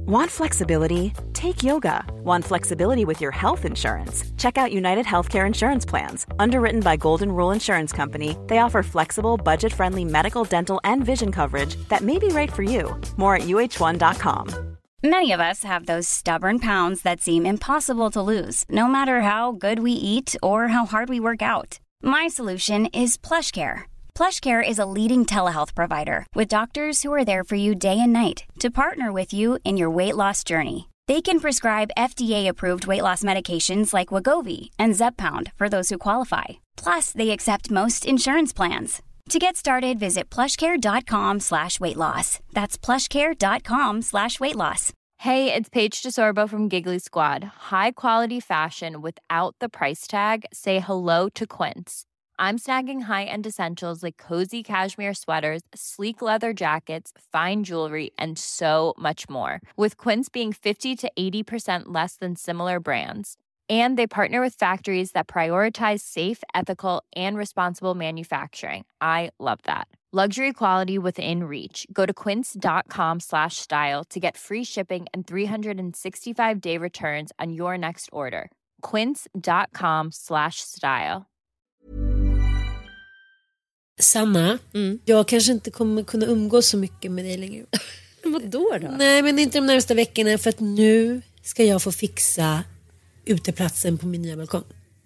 Want flexibility? Take yoga. Want flexibility with your health insurance? Check out United Healthcare Insurance Plans. Underwritten by Golden Rule Insurance Company, they offer flexible, budget-friendly medical, dental, and vision coverage that may be right for you. More at uh1.com. Many of us have those stubborn pounds that seem impossible to lose, no matter how good we eat or how hard we work out. My solution is PlushCare. PlushCare is a leading telehealth provider with doctors who are there for you day and night to partner with you in your weight loss journey. They can prescribe FDA-approved weight loss medications like Wegovy and Zepbound for those who qualify. Plus, they accept most insurance plans. To get started, visit plushcare.com/weightloss. That's plushcare.com/weightloss. Hey, it's Paige DeSorbo from Giggly Squad. High quality fashion without the price tag. Say hello to Quince. I'm snagging high-end essentials like cozy cashmere sweaters, sleek leather jackets, fine jewelry, and so much more. With Quince being 50 to 80% less than similar brands. And they partner with factories that prioritize safe, ethical, and responsible manufacturing. I love that. Luxury quality within reach. Go to quince.com/style to get free shipping and 365-day returns on your next order. Quince.com/style. Sanna, jag kanske inte kommer kunna umgås så mycket med dig längre. Vadå då? Nej, men inte de närmaste veckorna, för att nu ska jag få fixa uteplatsen på min nya balkong.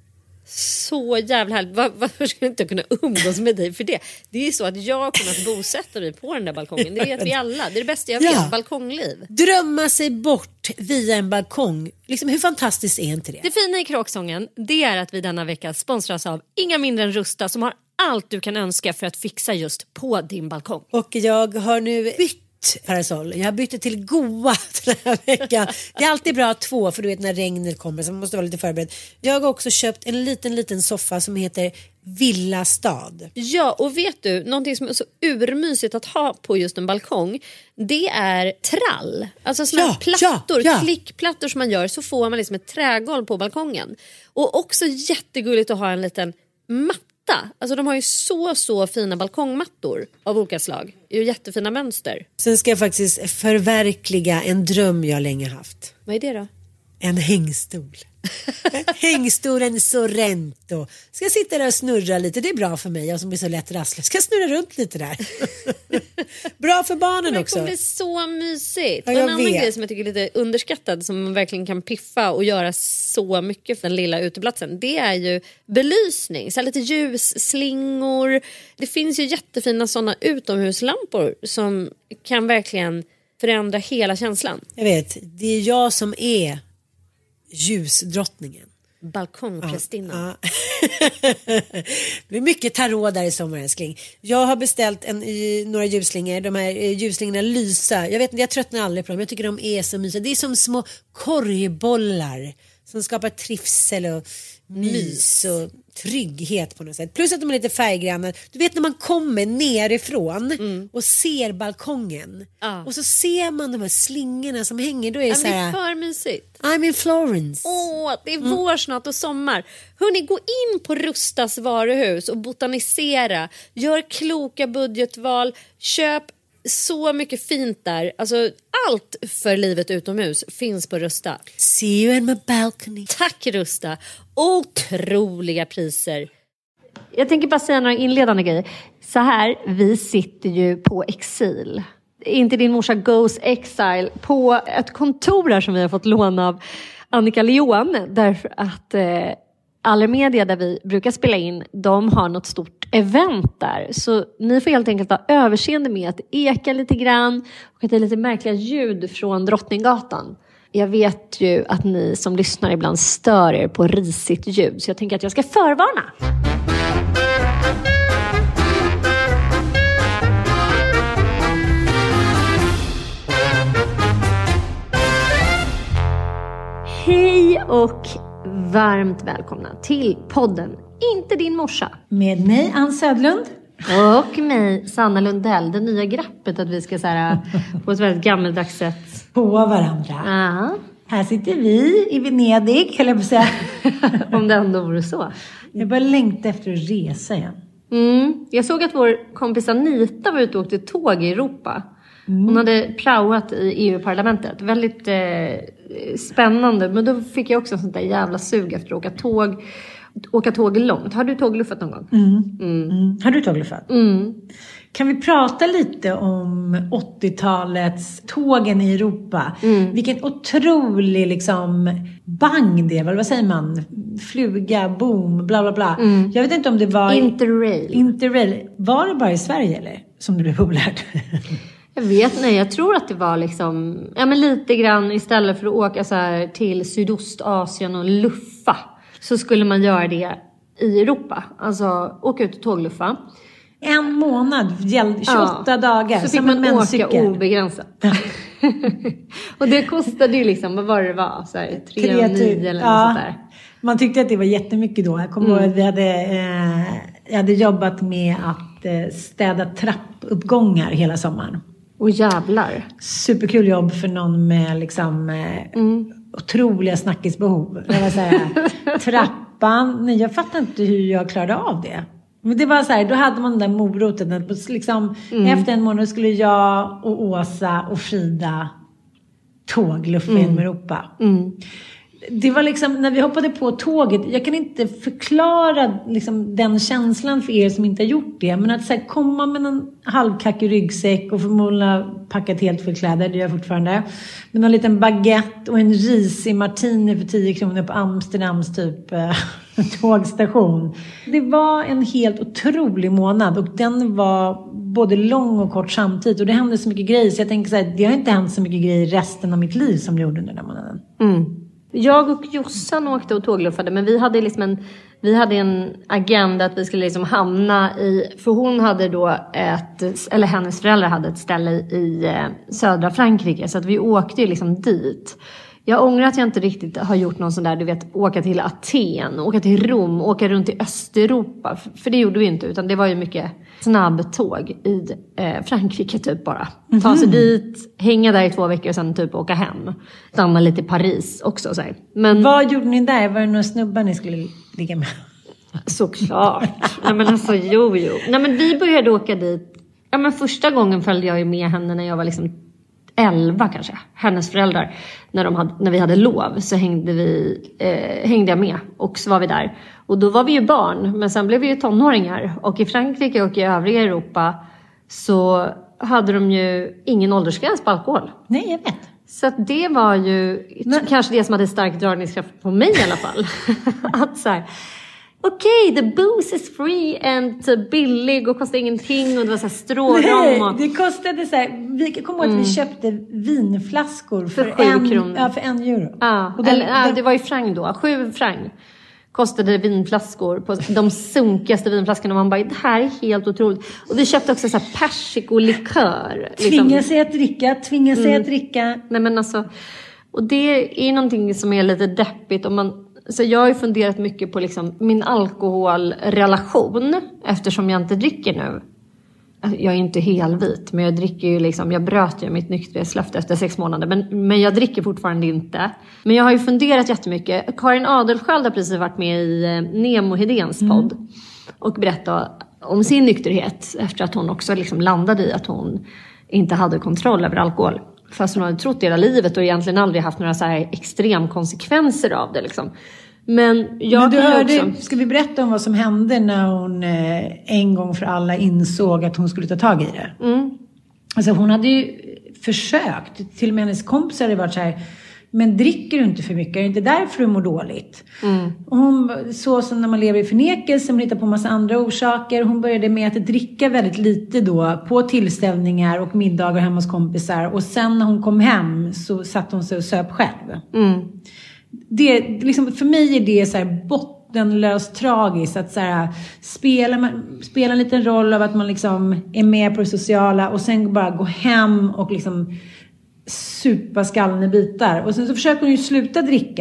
Så jävla härligt. Varför ska jag inte kunna umgås med dig för det? Det är ju så att jag kommer att bosätta mig på den där balkongen. Det vet vi alla. Det är det bästa jag vet, balkongliv. Drömma sig bort via en balkong. Liksom, hur fantastiskt är inte det? Det fina i Kråksången, det är att vi denna vecka sponsras av inga mindre än Rusta, som har allt du kan önska för att fixa just på din balkong. Och jag har nu bytt parasoll. Jag har bytt till Goa den här veckan. Det är alltid bra att ha två, för du vet när regnet kommer så man måste vara lite förberedd. Jag har också köpt en liten soffa som heter Villa Stad. Ja, och vet du, någonting som är så urmysigt att ha på just en balkong, det är trall. Alltså såna plattor, klickplattor som man gör, så får man liksom ett trägolv på balkongen. Och också jättegulligt att ha en liten matta. Alltså de har ju så fina balkongmattor av olika slag. Det är ju jättefina mönster. Sen ska jag faktiskt förverkliga en dröm jag länge haft. Vad är det då? En hängstol. Hängstolen Sorrento. Ska jag sitta där och snurra lite. Det är bra för mig, jag som är så lätt rasslig. Ska jag snurra runt lite där. Bra för barnen också. Det kommer bli så mysigt. Ja, och en annan vet. grej som jag tycker är lite underskattad, som man verkligen kan piffa och göra så mycket för den lilla uteplatsen, det är ju belysning. Så här lite ljusslingor. Det finns ju jättefina sådana utomhuslampor som kan verkligen förändra hela känslan. Jag vet, det är jag som är ljusdrottningen. Balkongprästinnan. Ja. Det blir mycket tarot där i sommar, älskling. Jag har beställt några ljusslingor. De här ljusslingorna lyser. Jag vet inte, jag tröttnar aldrig på dem. Jag tycker de är så mysiga. Det är som små korgbollar som skapar trivsel och mys och trygghet på något sätt. Plus att de är lite färggranna. Du vet när man kommer nerifrån och ser balkongen. Och så ser man de här slingorna som hänger. Då är det så här, det är för mysigt. I'm in Florence. Det är vår snart och sommar. Hörrni, gå in på Rustas varuhus och botanisera. Gör kloka budgetval. Köp så mycket fint där. Alltså allt för livet utomhus finns på Rusta. See you in my balcony. Tack Rusta. Otroliga priser. Jag tänker bara säga några inledande grejer. Så här, vi sitter ju på exil. Inte din morsa goes exile. På ett kontor här som vi har fått låna av Annika Leon. Därför att Allermedia, där vi brukar spela in, de har något stort event där. Så ni får helt enkelt ha överseende med att det ekar lite grann och att det är lite märkliga ljud från Drottninggatan. Jag vet ju att ni som lyssnar ibland stör er på risigt ljud, så jag tänker att jag ska förvarna. Hej och varmt välkomna till podden Inte din morsa. Med mig, Ann Södlund. Och mig, Sanna Lundell. Det nya greppet att vi ska så här, på ett väldigt gammeldags sätt På varandra. Aha. Här sitter vi i Venedig, eller på säga. Om det ändå vore så. Jag bara längtar efter att resa igen. Jag såg att vår kompis Anita var ute och åkte tåg i Europa. Hon hade praoat i EU-parlamentet. Väldigt spännande. Men då fick jag också sånt där jävla sug efter att åka tåg långt. Har du tågluffat någon gång? Har du tågluffat? Kan vi prata lite om 80-talets tågen i Europa? Vilken otrolig liksom bang det var. Vad säger man? Fluga, boom, bla bla bla. Jag vet inte om det var... Interrail. Var det bara i Sverige eller? Som det blev populärt? Jag vet nej, jag tror att det var liksom... Ja men lite grann istället för att åka så här till Sydostasien och luffa. Så skulle man göra det i Europa. Alltså åka ut och tågluffa. 1 månad, 28 dagar. Så fick man åka obegränsat. Och det kostade ju liksom, vad var det var? Så här, 3,9 eller något sånt där. Man tyckte att det var jättemycket då. Jag kommer ihåg att jag hade jobbat med att städa trappuppgångar hela sommaren. Och jävlar. Superkul jobb för någon med liksom otroliga snackisbehov. Det var så här, trappan. Nej, jag fattar inte hur jag klarade av det. Men det var så här, då hade man den där moroten. Att liksom, efter 1 månad skulle jag och Åsa och Frida tågluffa genom Europa. Det var liksom, när vi hoppade på tåget, jag kan inte förklara liksom den känslan för er som inte har gjort det. Men att så här, komma med en halvkackig ryggsäck och förmodligen packat helt full kläder, det gör jag fortfarande. Med någon liten baguette och en risig martini för 10 kronor på Amsterdams typ tågstation. Det var en helt otrolig månad och den var både lång och kort samtidigt. Och det hände så mycket grejer så jag tänker så här, det har inte hänt så mycket grejer resten av mitt liv som det gjorde under den månaden. Jag och Jossan åkte och tågluffade, men vi hade liksom en agenda att vi skulle liksom hamna i, för hon hade då hennes föräldrar hade ett ställe i södra Frankrike, så att vi åkte ju liksom dit. Jag ångrar att jag inte riktigt har gjort någon sån där, du vet, åka till Aten, åka till Rom, åka runt i Östeuropa. För det gjorde vi inte, utan det var ju mycket snabbtåg i Frankrike typ bara. Ta sig dit, hänga där i 2 veckor och sen typ åka hem. Stanna lite i Paris också. Så här. Men vad gjorde ni där? Var det några snubbar ni skulle ligga med? Såklart. Nej men alltså, jo. Nej men vi började åka dit. Ja men första gången följde jag ju med henne när jag var liksom 11 kanske. Hennes föräldrar. När vi hade lov så hängde jag med. Och så var vi där. Och då var vi ju barn. Men sen blev vi ju tonåringar. Och i Frankrike och i övriga Europa så hade de ju ingen åldersgräns på alkohol. Nej, jag vet. Så att det var ju kanske det som hade stark dragningskraft på mig i alla fall. Att så här... Okej, the booze is free and billig och kostar ingenting och det var så här strålrom. Nej, det kostade så här, vi kommer ihåg att vi köpte vinflaskor för 7 kronor. Ja, för 1 euro. Ja, och det var ju franc då, 7 franc kostade vinflaskor på de sunkigaste vinflaskorna. Man bara, det här är helt otroligt. Och vi köpte också så här persikolikör. Tvinga sig att dricka. Nej men alltså, och det är någonting som är lite deppigt om man... Så jag har ju funderat mycket på liksom min alkoholrelation eftersom jag inte dricker nu. Jag är inte helvit, men jag dricker ju liksom, jag bröt ju mitt nykterhetslöfte efter 6 månader. Men jag dricker fortfarande inte. Men jag har ju funderat jättemycket. Karin Adelsköld har precis varit med i Nemo Hedéns podd. Och berättat om sin nykterhet efter att hon också liksom landade i att hon inte hade kontroll över alkohol. Fast hon hade trott hela livet och egentligen aldrig haft några så här extrem konsekvenser av det liksom. Men du hörde, ska vi berätta om vad som hände när hon en gång för alla insåg att hon skulle ta tag i det? Alltså hon hade ju försökt, till och med hennes kompisar hade varit så här, men dricker du inte för mycket? Är det inte därför du mår dåligt? Och hon, så som när man lever i förnekelse, man hittar på massa andra orsaker. Hon började med att dricka väldigt lite då på tillställningar och middagar hemma hos kompisar. Och sen när hon kom hem så satt hon sig och söp själv. Det, liksom, för mig är det så här bottenlöst tragiskt att så här, spela en liten roll av att man liksom är med på det sociala och sen bara gå hem och liksom supa skallen i bitar. Och sen så försöker hon ju sluta dricka.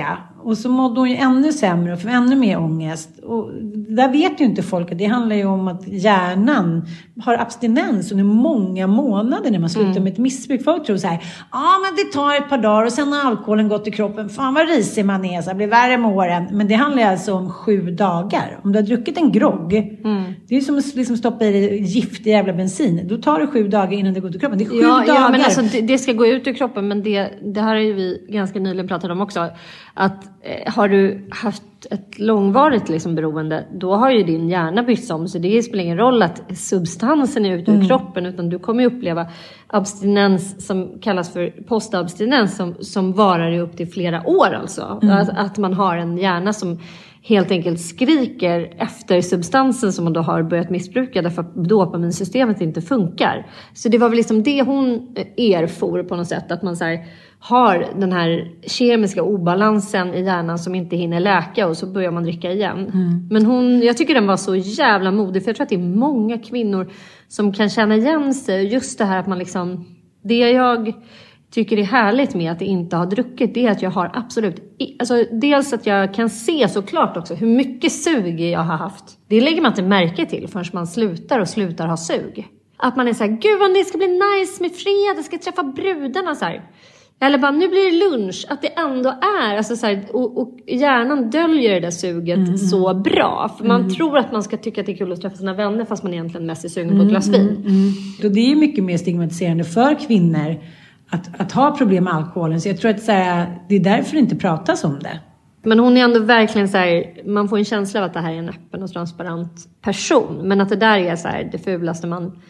och så mådde hon ju ännu sämre och för ännu mer ångest. Och där vet ju inte folk att det handlar ju om att hjärnan har abstinens under många månader när man slutar med ett missbruk. Folk tror så här, men det tar ett par dagar och sen har alkoholen gått i kroppen. Fan vad risig man är, så det blir värre med åren. Men det handlar alltså om 7 dagar. Om du har druckit en grogg, det är som att liksom stoppa i dig giftig jävla bensin. Då tar det 7 dagar innan det går ut i kroppen. Det är 7 dagar. Ja, men alltså det ska gå ut ur kroppen, men det här är ju vi ganska nyligen pratat om också. Att har du haft ett långvarigt liksom beroende, då har ju din hjärna bytts om. Så det spelar ingen roll att substansen är ute ur kroppen, utan du kommer ju uppleva abstinens som kallas för postabstinens som varar i upp till flera år alltså. Att man har en hjärna som helt enkelt skriker efter substansen som man då har börjat missbruka därför att dopaminsystemet inte funkar. Så det var väl liksom det hon erfor på något sätt, att man så här har den här kemiska obalansen i hjärnan som inte hinner läka och så börjar man dricka igen. Men jag tycker den var så jävla modig, för jag tror att det är många kvinnor som kan känna igen sig. Just det här att man liksom, det jag tycker är härligt med att inte ha druckit, det är att jag har absolut, alltså dels att jag kan se såklart också hur mycket sug jag har haft. Det lägger man inte märke till förrän man slutar ha sug. Att man är så här, gud vad det ska bli nice med fredag, jag ska träffa brudarna så här. Eller bara, nu blir det lunch. Att det ändå är, alltså så här, och hjärnan döljer det där suget så bra. För man tror att man ska tycka att det är kul att träffa sina vänner, fast man egentligen mest är sugen på ett glas vin. Och det är ju mycket mer stigmatiserande för kvinnor att ha problem med alkoholen. Så jag tror att så här, det är därför det inte pratas om det. Men hon är ändå verkligen så här, man får en känsla av att det här är en öppen och transparent person. Men att det där är så här, det fulaste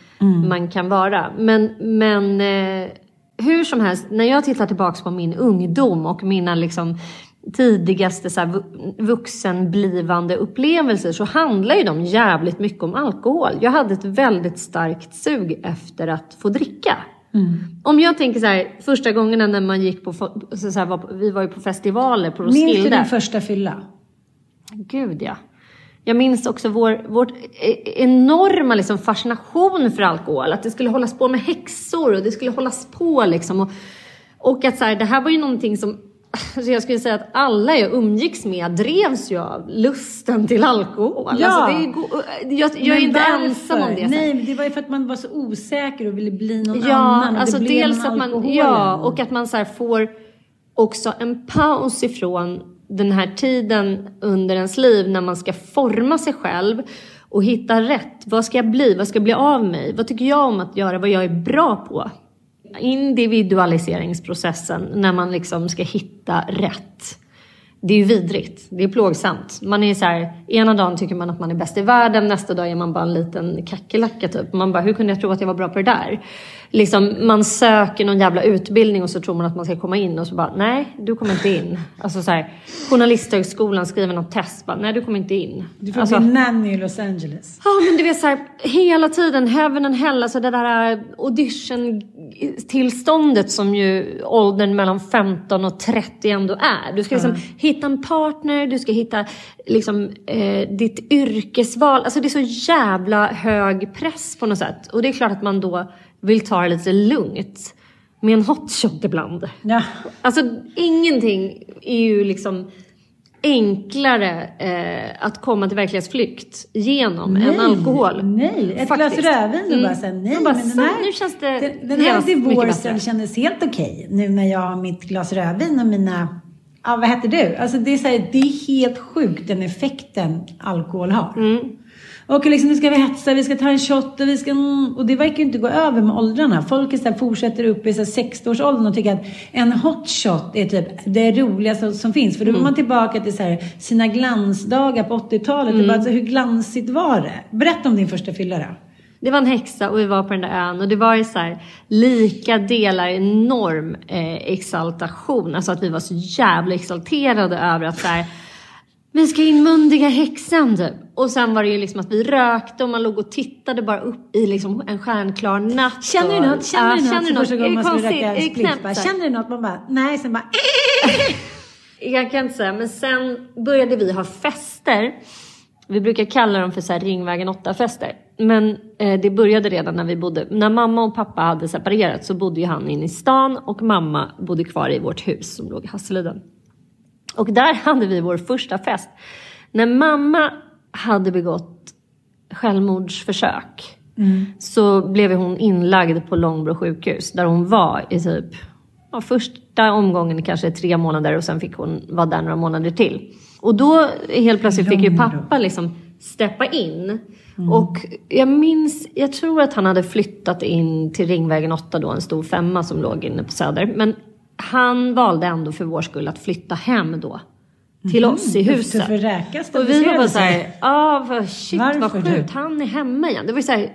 man kan vara. Men hur som helst, när jag tittar tillbaka på min ungdom och mina liksom tidigaste så här vuxenblivande upplevelser, så handlar ju de jävligt mycket om alkohol. Jag hade ett väldigt starkt sug efter att få dricka. Om jag tänker så här, första gångerna när man gick på så här, vi var ju på festivaler på Roskilde. Minns du din första fylla? Gud ja. Jag minns också vårt enorma liksom fascination för alkohol. Att det skulle hållas på med häxor och det skulle hållas på liksom. Och att så här, det här var ju någonting som, alltså jag skulle säga att alla jag umgicks med drevs ju av lusten till alkohol. Ja. Alltså jag är inte ensam om det. Nej, det var ju för att man var så osäker och ville bli någon annan. Och alltså det blev dels att man, och att man så här får också en paus ifrån den här tiden under ens liv när man ska forma sig själv och hitta rätt. Vad ska jag bli? Vad ska jag bli av mig? Vad tycker jag om att göra? Vad jag är bra på? Individualiseringsprocessen när man liksom ska hitta rätt. Det är ju vidrigt. Det är plågsamt. Man är så här, ena dagen tycker man att man är bäst i världen. Nästa dag är man bara en liten kackerlacka typ. Man bara, hur kunde jag tro att jag var bra på det där? Liksom, man söker någon jävla utbildning och så tror man att man ska komma in. Och så bara, nej, du kommer inte in. Alltså så här, journalisthögskolan skriver något test. Bara, nej, du kommer inte in. Du får bli nanny i Los Angeles. Ja, men du vet så här, hela tiden, heaven and hell. Alltså det där audition-tillståndet som ju åldern mellan 15 och 30 ändå är. Du ska liksom hitta en partner, du ska hitta liksom, ditt yrkesval. Alltså det är så jävla hög press på något sätt. Och det är klart att man då vill ta det lite lugnt med en hot shot ibland. Ja. Alltså ingenting är ju liksom enklare att komma till verklighetsflykt genom än alkohol. Nej, ett glas rödvin och bara säga nej. Bara, men den här, nu känns det den här divorcen kändes helt okej. Nu när jag har mitt glas rödvin och mina... Ja, vad heter du? Alltså det är, så här, det är helt sjukt den effekten alkohol har. Och liksom, nu ska vi hetsa, vi ska ta en shot och vi ska... Och det verkar ju inte gå över med åldrarna. Folk är så här, fortsätter upp i 60-årsåldern och tycker att en hot shot är typ det roligaste som finns. För då var man tillbaka till så här, sina glansdagar på 80-talet. Det bara, alltså, hur glansigt var det? Berätta om din första fylla då. Det var en häxa och vi var på den där ön. Och det var ju så här, lika delar enorm exaltation. Alltså att vi var så jävla exalterade över att så här, vi ska inmundiga häxan typ. Och sen var det ju liksom att vi rökte och man låg och tittade bara upp i liksom en stjärnklar natt. Känner du något? Känner du något? Första gången man skulle röka spliff. Känner du något? Man bara, nej, sen bara... Jag kan inte säga, men sen började vi ha fester. Vi brukar kalla dem för så här Ringvägen 8-fester. Men det började redan när vi bodde... När mamma och pappa hade separerat så bodde ju han inne i stan. Och mamma bodde kvar i vårt hus som låg i Hasseliden. Och där hade vi vår första fest. När mamma hade begått självmordsförsök så blev hon inlagd på Långbro sjukhus. Där hon var i typ första omgången kanske 3 månader. Och sen fick hon vara där några månader till. Och då helt plötsligt fick ju pappa liksom steppa in. Och jag tror att han hade flyttat in till Ringvägen 8 då, en stor 5 som låg inne på Söder. Men han valde ändå för vår skull att flytta hem då. Till oss i huset. Och vi var bara såhär, shit vad sjukt, han är hemma igen. Det var ju såhär,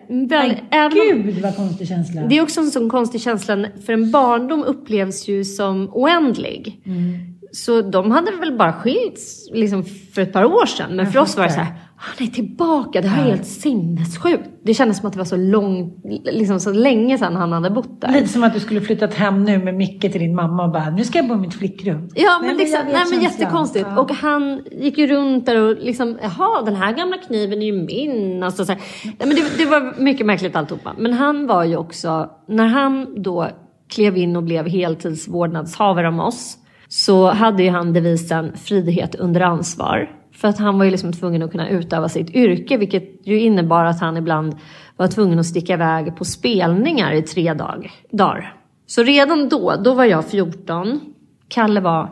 Gud vad konstig känsla. Det är också en sån konstig känsla, för en barndom upplevs ju som oändlig. Så de hade väl bara skilts liksom för ett par år sedan. Men för oss var det så här, han är tillbaka, det här är helt sinnessjukt. Det kändes som att det var så liksom så länge sedan han hade bott där. Lite som att du skulle flyttat hem nu med Micke till din mamma och bara, nu ska jag bo i mitt flickrum. Ja, men jättekonstigt. Ja. Och han gick ju runt där och liksom, den här gamla kniven är ju min. Alltså, så här. Nej, men det var mycket märkligt alltihopa. Men han var ju också, när han då klev in och blev heltidsvårdnadshavare om oss, så hade ju han devisen frihet under ansvar. För att han var ju liksom tvungen att kunna utöva sitt yrke. Vilket ju innebar att han ibland var tvungen att sticka iväg på spelningar i 3 dagar. Så redan då var jag 14. Kalle var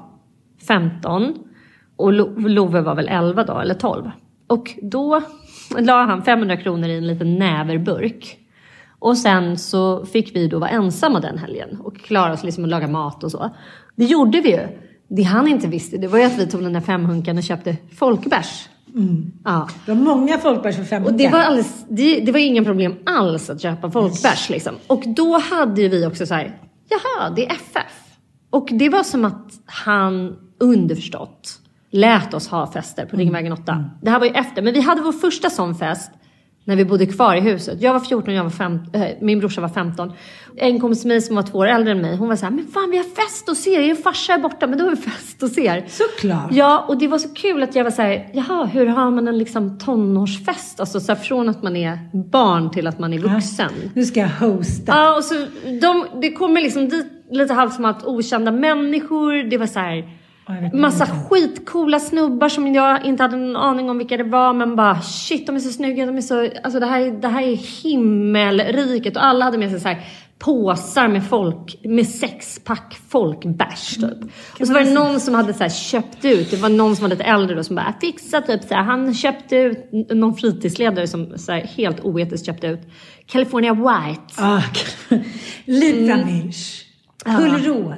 15. Och Love var väl 11 då, eller 12. Och då la han 500 kronor i en liten näverburk. Och sen så fick vi då vara ensamma den helgen. Och klara oss liksom att laga mat och så. Det gjorde vi ju. Det han inte visste, det var ju att vi tog den där 500 och köpte folkbärs. Ja. Det var många folkbärs för 500. Och det var ingen problem alls att köpa folkbärs liksom. Och då hade vi också så här, det är FF. Och det var som att han underförstått lät oss ha fester på Ringvägen 8. Det här var ju efter, men vi hade vår första sån fest när vi bodde kvar i huset. Jag var 14 och min brorsa var 15. En kompis med mig som var 2 år äldre än mig, hon var så här, men fan vi har fest och ser. Er farsa är borta, men då har vi fest och ser. Såklart. Ja, och det var så kul att jag var så här, hur har man en liksom tonårsfest? Alltså så här, från att man är barn till att man är vuxen. Nu ska jag hosta. Ja, och så det kommer liksom dit lite halvt som att okända människor. Det var så här, massa skitcoola snubbar som jag inte hade en aning om vilka det var, men bara shit, de är så snygga, de är så, alltså det här är himmelriket. Och alla hade med sig så här påsar med 6-pack folkbärs typ. Och så var det någon som hade så här köpt ut, det var någon som var lite äldre då som bara fixat typ så här, han köpte ut någon fritidsledare som så här helt oetiskt köpte ut California White. Lite nisch. Pulros.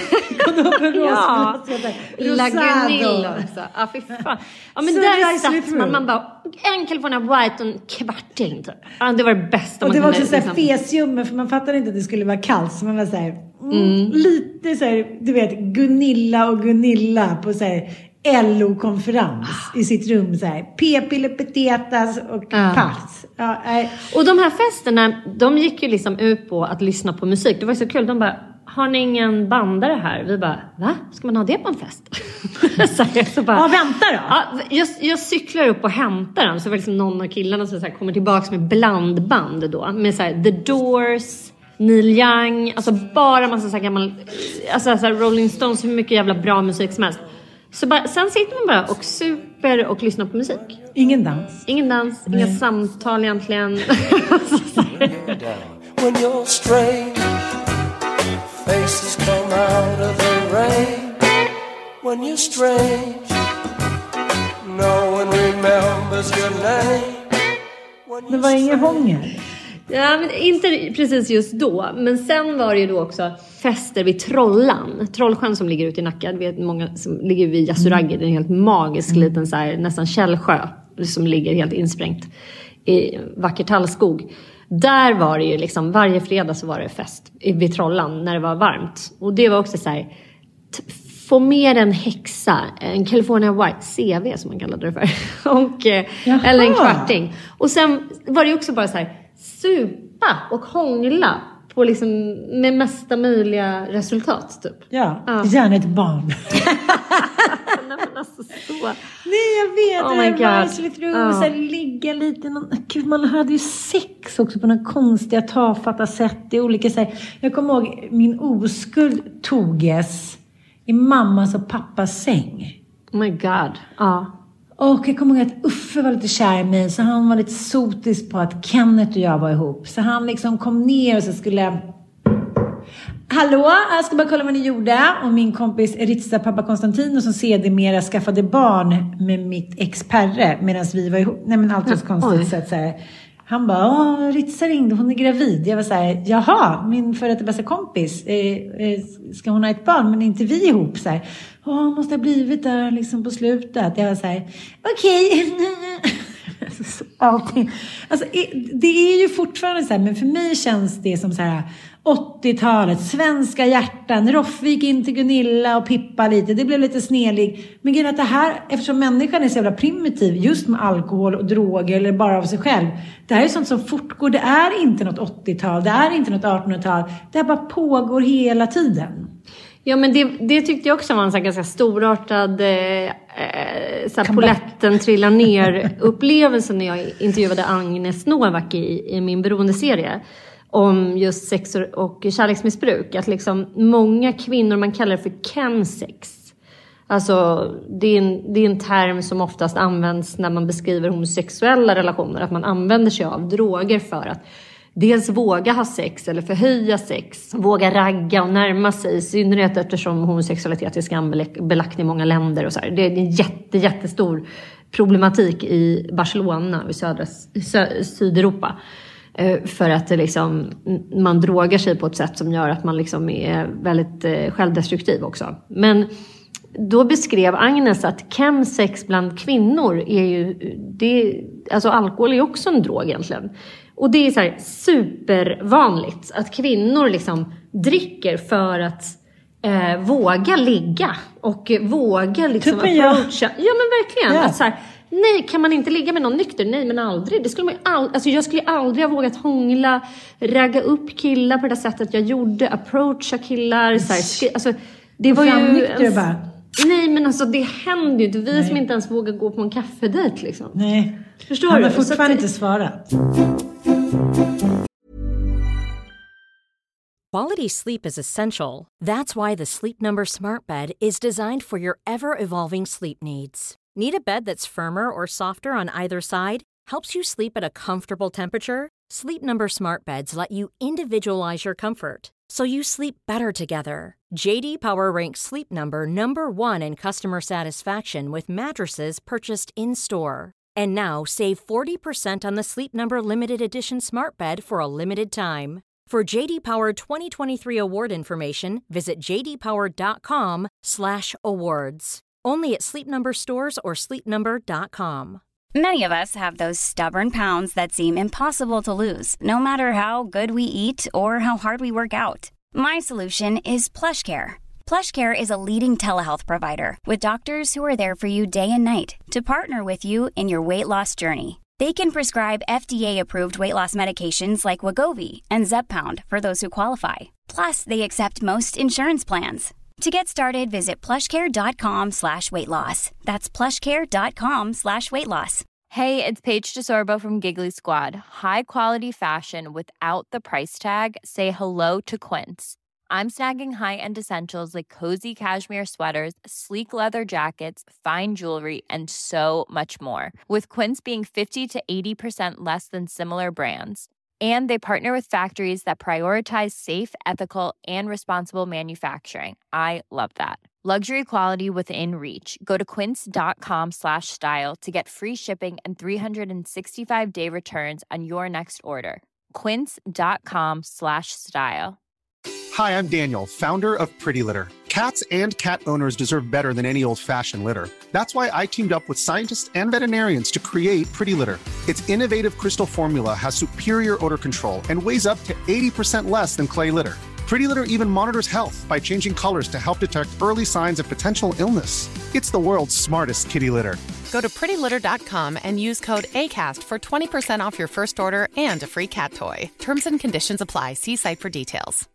Lagunillo också. Ja, fy fan. Ja, men så där satt man bara, en California White och en kvarting typ. Ja, det var det bästa och man kunde. Och det var också såhär fesjummer, för man fattade inte att det skulle vara kallt. Så man var såhär, lite såhär, du vet, Gunilla på såhär LO-konferens i sitt rum såhär. P-piller, petetas och pass. Ja, och de här festerna, de gick ju liksom ut på att lyssna på musik. Det var så kul, de bara, har ni ingen bandare här? Vi bara, va? Ska man ha det på en fest? så bara, vänta då. Ja, jag cyklar upp och hämtar den. Så var liksom någon av killarna som så här kommer tillbaka med blandband då. Med så här, The Doors, Neil Young. Alltså bara massa så här gammal, alltså så här Rolling Stones, hur mycket jävla bra musik som helst. Så bara, sen sitter man bara och super och lyssnar på musik. Ingen dans, inga samtal egentligen. When you're strange, faces come out of the rain. When you're strange, no one remembers your name. Det var ingen hånger. Ja, men inte precis just då. Men sen var det ju då också fester vid Trollsjön som ligger ute i Nacka. Du vet, många som ligger vid Yasuragi. Det är en helt magisk liten så här, nästan källsjö som ligger helt insprängt i vacker tallskog. Där var det ju liksom, varje fredag så var det fest vid Trollan när det var varmt. Och det var också så här, få mer en häxa, en California White CV som man kallade det för. Och, eller en kvarting. Och sen var det ju också bara så här, supa och hångla på liksom med mesta möjliga resultat typ. Ja. Gärna ett barn. Nej, men alltså så. Nej, jag vet. Oh my God. Så ligga lite. Gud, man hade ju sex också på några konstiga tafatta sätt. I olika, så här. Jag kommer ihåg min oskuld toges i mammas och pappas säng. Oh my god. Ja. Och jag kommer ihåg att Uffe var lite kär i mig. Så han var lite sotisk på att Kenneth och jag var ihop. Så han liksom kom ner och så skulle... Hallå, jag ska bara kolla vad ni gjorde. Och min kompis Eritza pappa Konstantino som sedermera skaffade barn med mitt ex Perre medan vi var ihop. Nej men allt var så konstigt. Så att, så här, han bara, Eritza ringde, hon är gravid. Jag var så här, jaha, min före detta bästa kompis. Ska hon ha ett barn men inte vi ihop? Så här, måste ha blivit där liksom på slutet. Jag var så här, okej. Allting. Alltså, det är ju fortfarande så här, men för mig känns det som så här 80-talet, svenska hjärtan, Roffe gick in till Gunilla och Pippa lite, det blev lite snelig. Men grejen är att det här, eftersom människan är så jävla primitiv just med alkohol och droger eller bara av sig själv, det här är sånt som fortgår, det är inte något 80-tal, det är inte något 1800-tal, det här bara pågår hela tiden. Ja, men det tyckte jag också var en sån ganska storartad poletten trilla ner upplevelsen när jag intervjuade Agnes Novak i min beroendeserie om just sex och kärleksmissbruk. Att liksom många kvinnor, man kallar det för chemsex. Alltså det är en term som oftast används när man beskriver homosexuella relationer. Att man använder sig av droger för att dels våga ha sex eller förhöja sex. Våga ragga och närma sig. I synnerhet eftersom homosexualitet är skambelagt i många länder. Och så här. Det är en jättestor problematik i Barcelona och i Sydeuropa. För att det liksom, man drogar sig på ett sätt som gör att man liksom är väldigt självdestruktiv också. Men då beskrev Agnes att chemsex bland kvinnor är ju... alltså alkohol är också en drog egentligen. Och det är så här supervanligt att kvinnor liksom dricker för att våga ligga. Och våga liksom approacha. Ja men verkligen. Yeah. Att så här, nej, kan man inte ligga med någon nykter? Nej, men aldrig. Det skulle man alltså jag skulle aldrig ha vågat hångla, ragga upp killar på det sättet jag gjorde. Approacha killar. Så här, alltså, det var ju... Nykter bara. Nej, men alltså det händer ju inte. Vi som inte ens vågar gå på en kaffedejt liksom. Nej. Förstår han du? Han har fortfarande inte svarat. Quality sleep is essential. That's why the Sleep Number Smart Bed is designed for your ever-evolving sleep needs. Need a bed that's firmer or softer on either side? Helps you sleep at a comfortable temperature? Sleep Number Smart Beds let you individualize your comfort, so you sleep better together. JD Power ranks Sleep Number #1 in customer satisfaction with mattresses purchased in-store. And now save 40% on the Sleep Number Limited Edition Smart Bed for a limited time. For JD Power 2023 award information, visit jdpower.com/awards. Only at Sleep Number stores or sleepnumber.com. Many of us have those stubborn pounds that seem impossible to lose, no matter how good we eat or how hard we work out. My solution is PlushCare. PlushCare is a leading telehealth provider with doctors who are there for you day and night to partner with you in your weight loss journey. They can prescribe FDA-approved weight loss medications like Wegovy and Zepbound for those who qualify. Plus, they accept most insurance plans. To get started, visit plushcare.com/weightloss. That's plushcare.com/weightloss. Hey, it's Paige DeSorbo from Giggly Squad. High quality fashion without the price tag. Say hello to Quince. I'm snagging high-end essentials like cozy cashmere sweaters, sleek leather jackets, fine jewelry, and so much more. With Quince being 50 to 80% less than similar brands. And they partner with factories that prioritize safe, ethical, and responsible manufacturing. I love that. Luxury quality within reach. Go to quince.com/style to get free shipping and 365-day returns on your next order. Quince.com/style. Hi, I'm Daniel, founder of Pretty Litter. Cats and cat owners deserve better than any old-fashioned litter. That's why I teamed up with scientists and veterinarians to create Pretty Litter. Its innovative crystal formula has superior odor control and weighs up to 80% less than clay litter. Pretty Litter even monitors health by changing colors to help detect early signs of potential illness. It's the world's smartest kitty litter. Go to prettylitter.com and use code ACAST for 20% off your first order and a free cat toy. Terms and conditions apply. See site for details.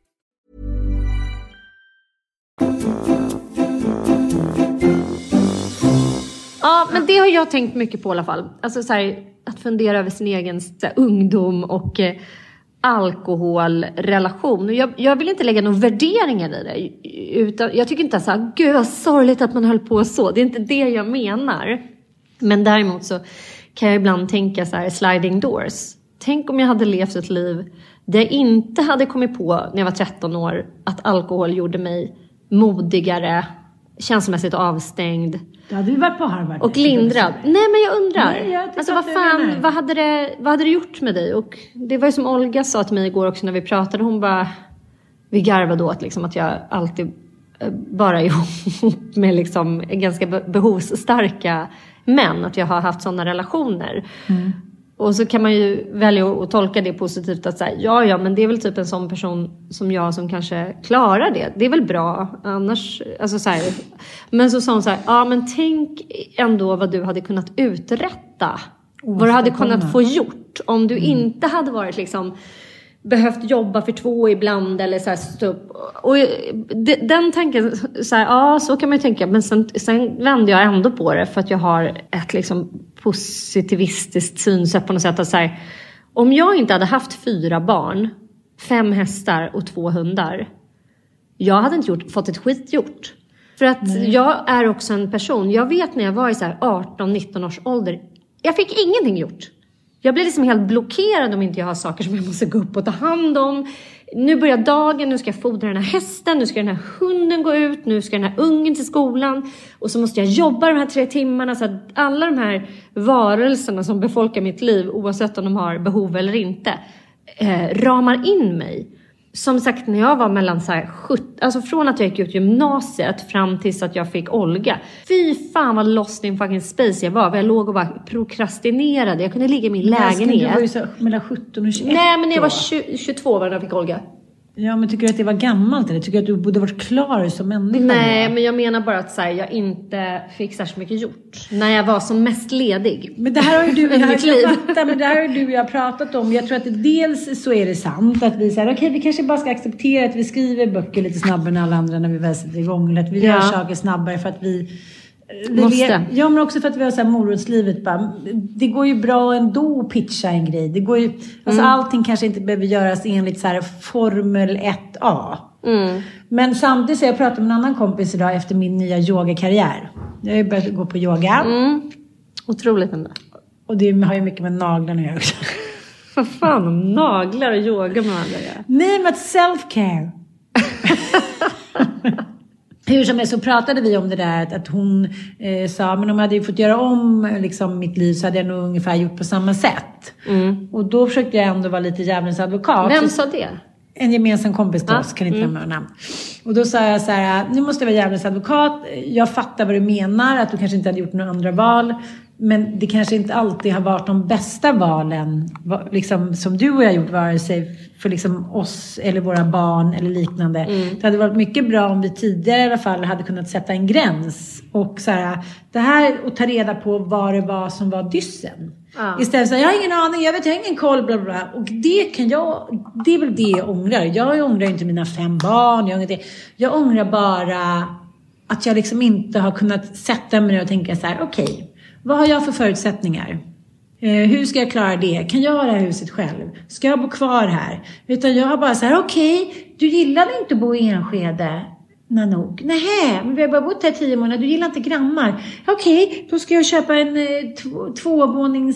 Ja, men det har jag tänkt mycket på i alla fall. Alltså så här, att fundera över sin egen så här, ungdom och alkoholrelation. Jag vill inte lägga några värderingar i det. Utan jag tycker inte så här, gud vad sorgligt att man höll på så. Det är inte det jag menar. Men däremot så kan jag ibland tänka så här, sliding doors. Tänk om jag hade levt ett liv där jag inte hade kommit på när jag var 13 år att alkohol gjorde mig modigare, känslomässigt avstängd. Ja, du var på Harvard. Och lindrad. Nej, men jag undrar. Nej, alltså vad hade det gjort med dig? Och det var ju som Olga sa till mig igår också när vi pratade. Hon bara, vi garvade åt liksom att jag alltid bara är ihop med liksom ganska behovsstarka män. Att jag har haft sådana relationer. Mm. Och så kan man ju välja att tolka det positivt att säga, ja men det är väl typ en sån person som jag som kanske klarar det. Det är väl bra, annars, alltså så här. Men så sa hon så här, ja men tänk ändå vad du hade kunnat uträtta. Vad du hade kunnat få gjort om du inte hade varit liksom behövt jobba för 2 ibland eller så här stup. Och den tanken så här, ja så kan man ju tänka, men sen vände jag ändå på det för att jag har ett liksom positivistiskt synsätt på något sätt att så här, om jag inte hade haft 4 barn, 5 hästar och 2 hundar, jag hade inte fått ett skit gjort. För att jag är också en person, jag vet när jag var i så här 18-19 års ålder, jag fick ingenting gjort. Jag blir liksom helt blockerad om inte jag har saker som jag måste gå upp och ta hand om. Nu börjar dagen, nu ska jag fodra den här hästen, nu ska den här hunden gå ut, nu ska den här ungen till skolan. Och så måste jag jobba de här 3 timmarna så att alla de här varelserna som befolkar mitt liv, oavsett om de har behov eller inte, ramar in mig. Som sagt, när jag var mellan så här 70, alltså från att jag gick ut gymnasiet fram tills att jag fick Olga. Fy fan vad lost in fucking space jag var. Jag låg och bara prokrastinerade. Jag kunde ligga i min lägenhet. Du var ju så mellan 17 och 21. Nej, men när jag var 22 var när jag fick Olga. Ja, men tycker du att det var gammalt eller tycker du att du borde varit klar som människa? Nej, men jag menar bara att så här, jag inte fick så mycket gjort när jag var som mest ledig. Men det här har ju du men det här har du och jag pratat om. Jag tror att dels så är det sant att vi säger okej, vi kanske bara ska acceptera att vi skriver böcker lite snabbare än alla andra när vi väl sätter igång, eller att vi gör saker snabbare för att vi måste. Ja, men också för att vi har så här morotslivet bara, det går ju bra ändå att pitcha en grej. Det går ju, alltså allting kanske inte behöver göras enligt så här formel 1A. Men samtidigt så jag pratade med en annan kompis idag efter min nya yogakarriär. Jag har ju börjat gå på yoga. Otroligt ändå. Och det har ju mycket med naglarna att göra också. Vad fan, naglar och yoga med alla gör? Nej, men self-care. Hur som helst så pratade vi om det där att hon sa, men om jag hade ju fått göra om liksom, mitt liv så hade jag nog ungefär gjort på samma sätt. Och då försökte jag ändå vara lite djävulens advokat. Vem sa det? En gemensam kompis till oss, kan inte nämna namn. Och då sa jag så här, nu måste jag vara djävulens advokat. Jag fattar vad du menar, att du kanske inte hade gjort några andra val. Men det kanske inte alltid har varit de bästa valen liksom, som du och jag gjort, vare sig för liksom oss eller våra barn eller liknande. Det hade varit mycket bra om vi tidigare i alla fall hade kunnat sätta en gräns. Och så här, det här och ta reda på vad det var som var dyssen. Istället för att jag har ingen aning, jag har ingen koll, bla bla. Och det är väl det jag ångrar. Jag ångrar inte mina 5 barn. Jag ångrar bara att jag liksom inte har kunnat sätta mig och tänka så här, okej. Vad har jag för förutsättningar? Hur ska jag klara det? Kan jag ha det här huset själv? Ska jag bo kvar här? Utan jag har bara så här, okej, du gillade inte att bo i Enskede, Nanook. Nej, men vi har bara bott här 10 månader. Du gillar inte grannar. Okej, då ska jag köpa en 2-vånings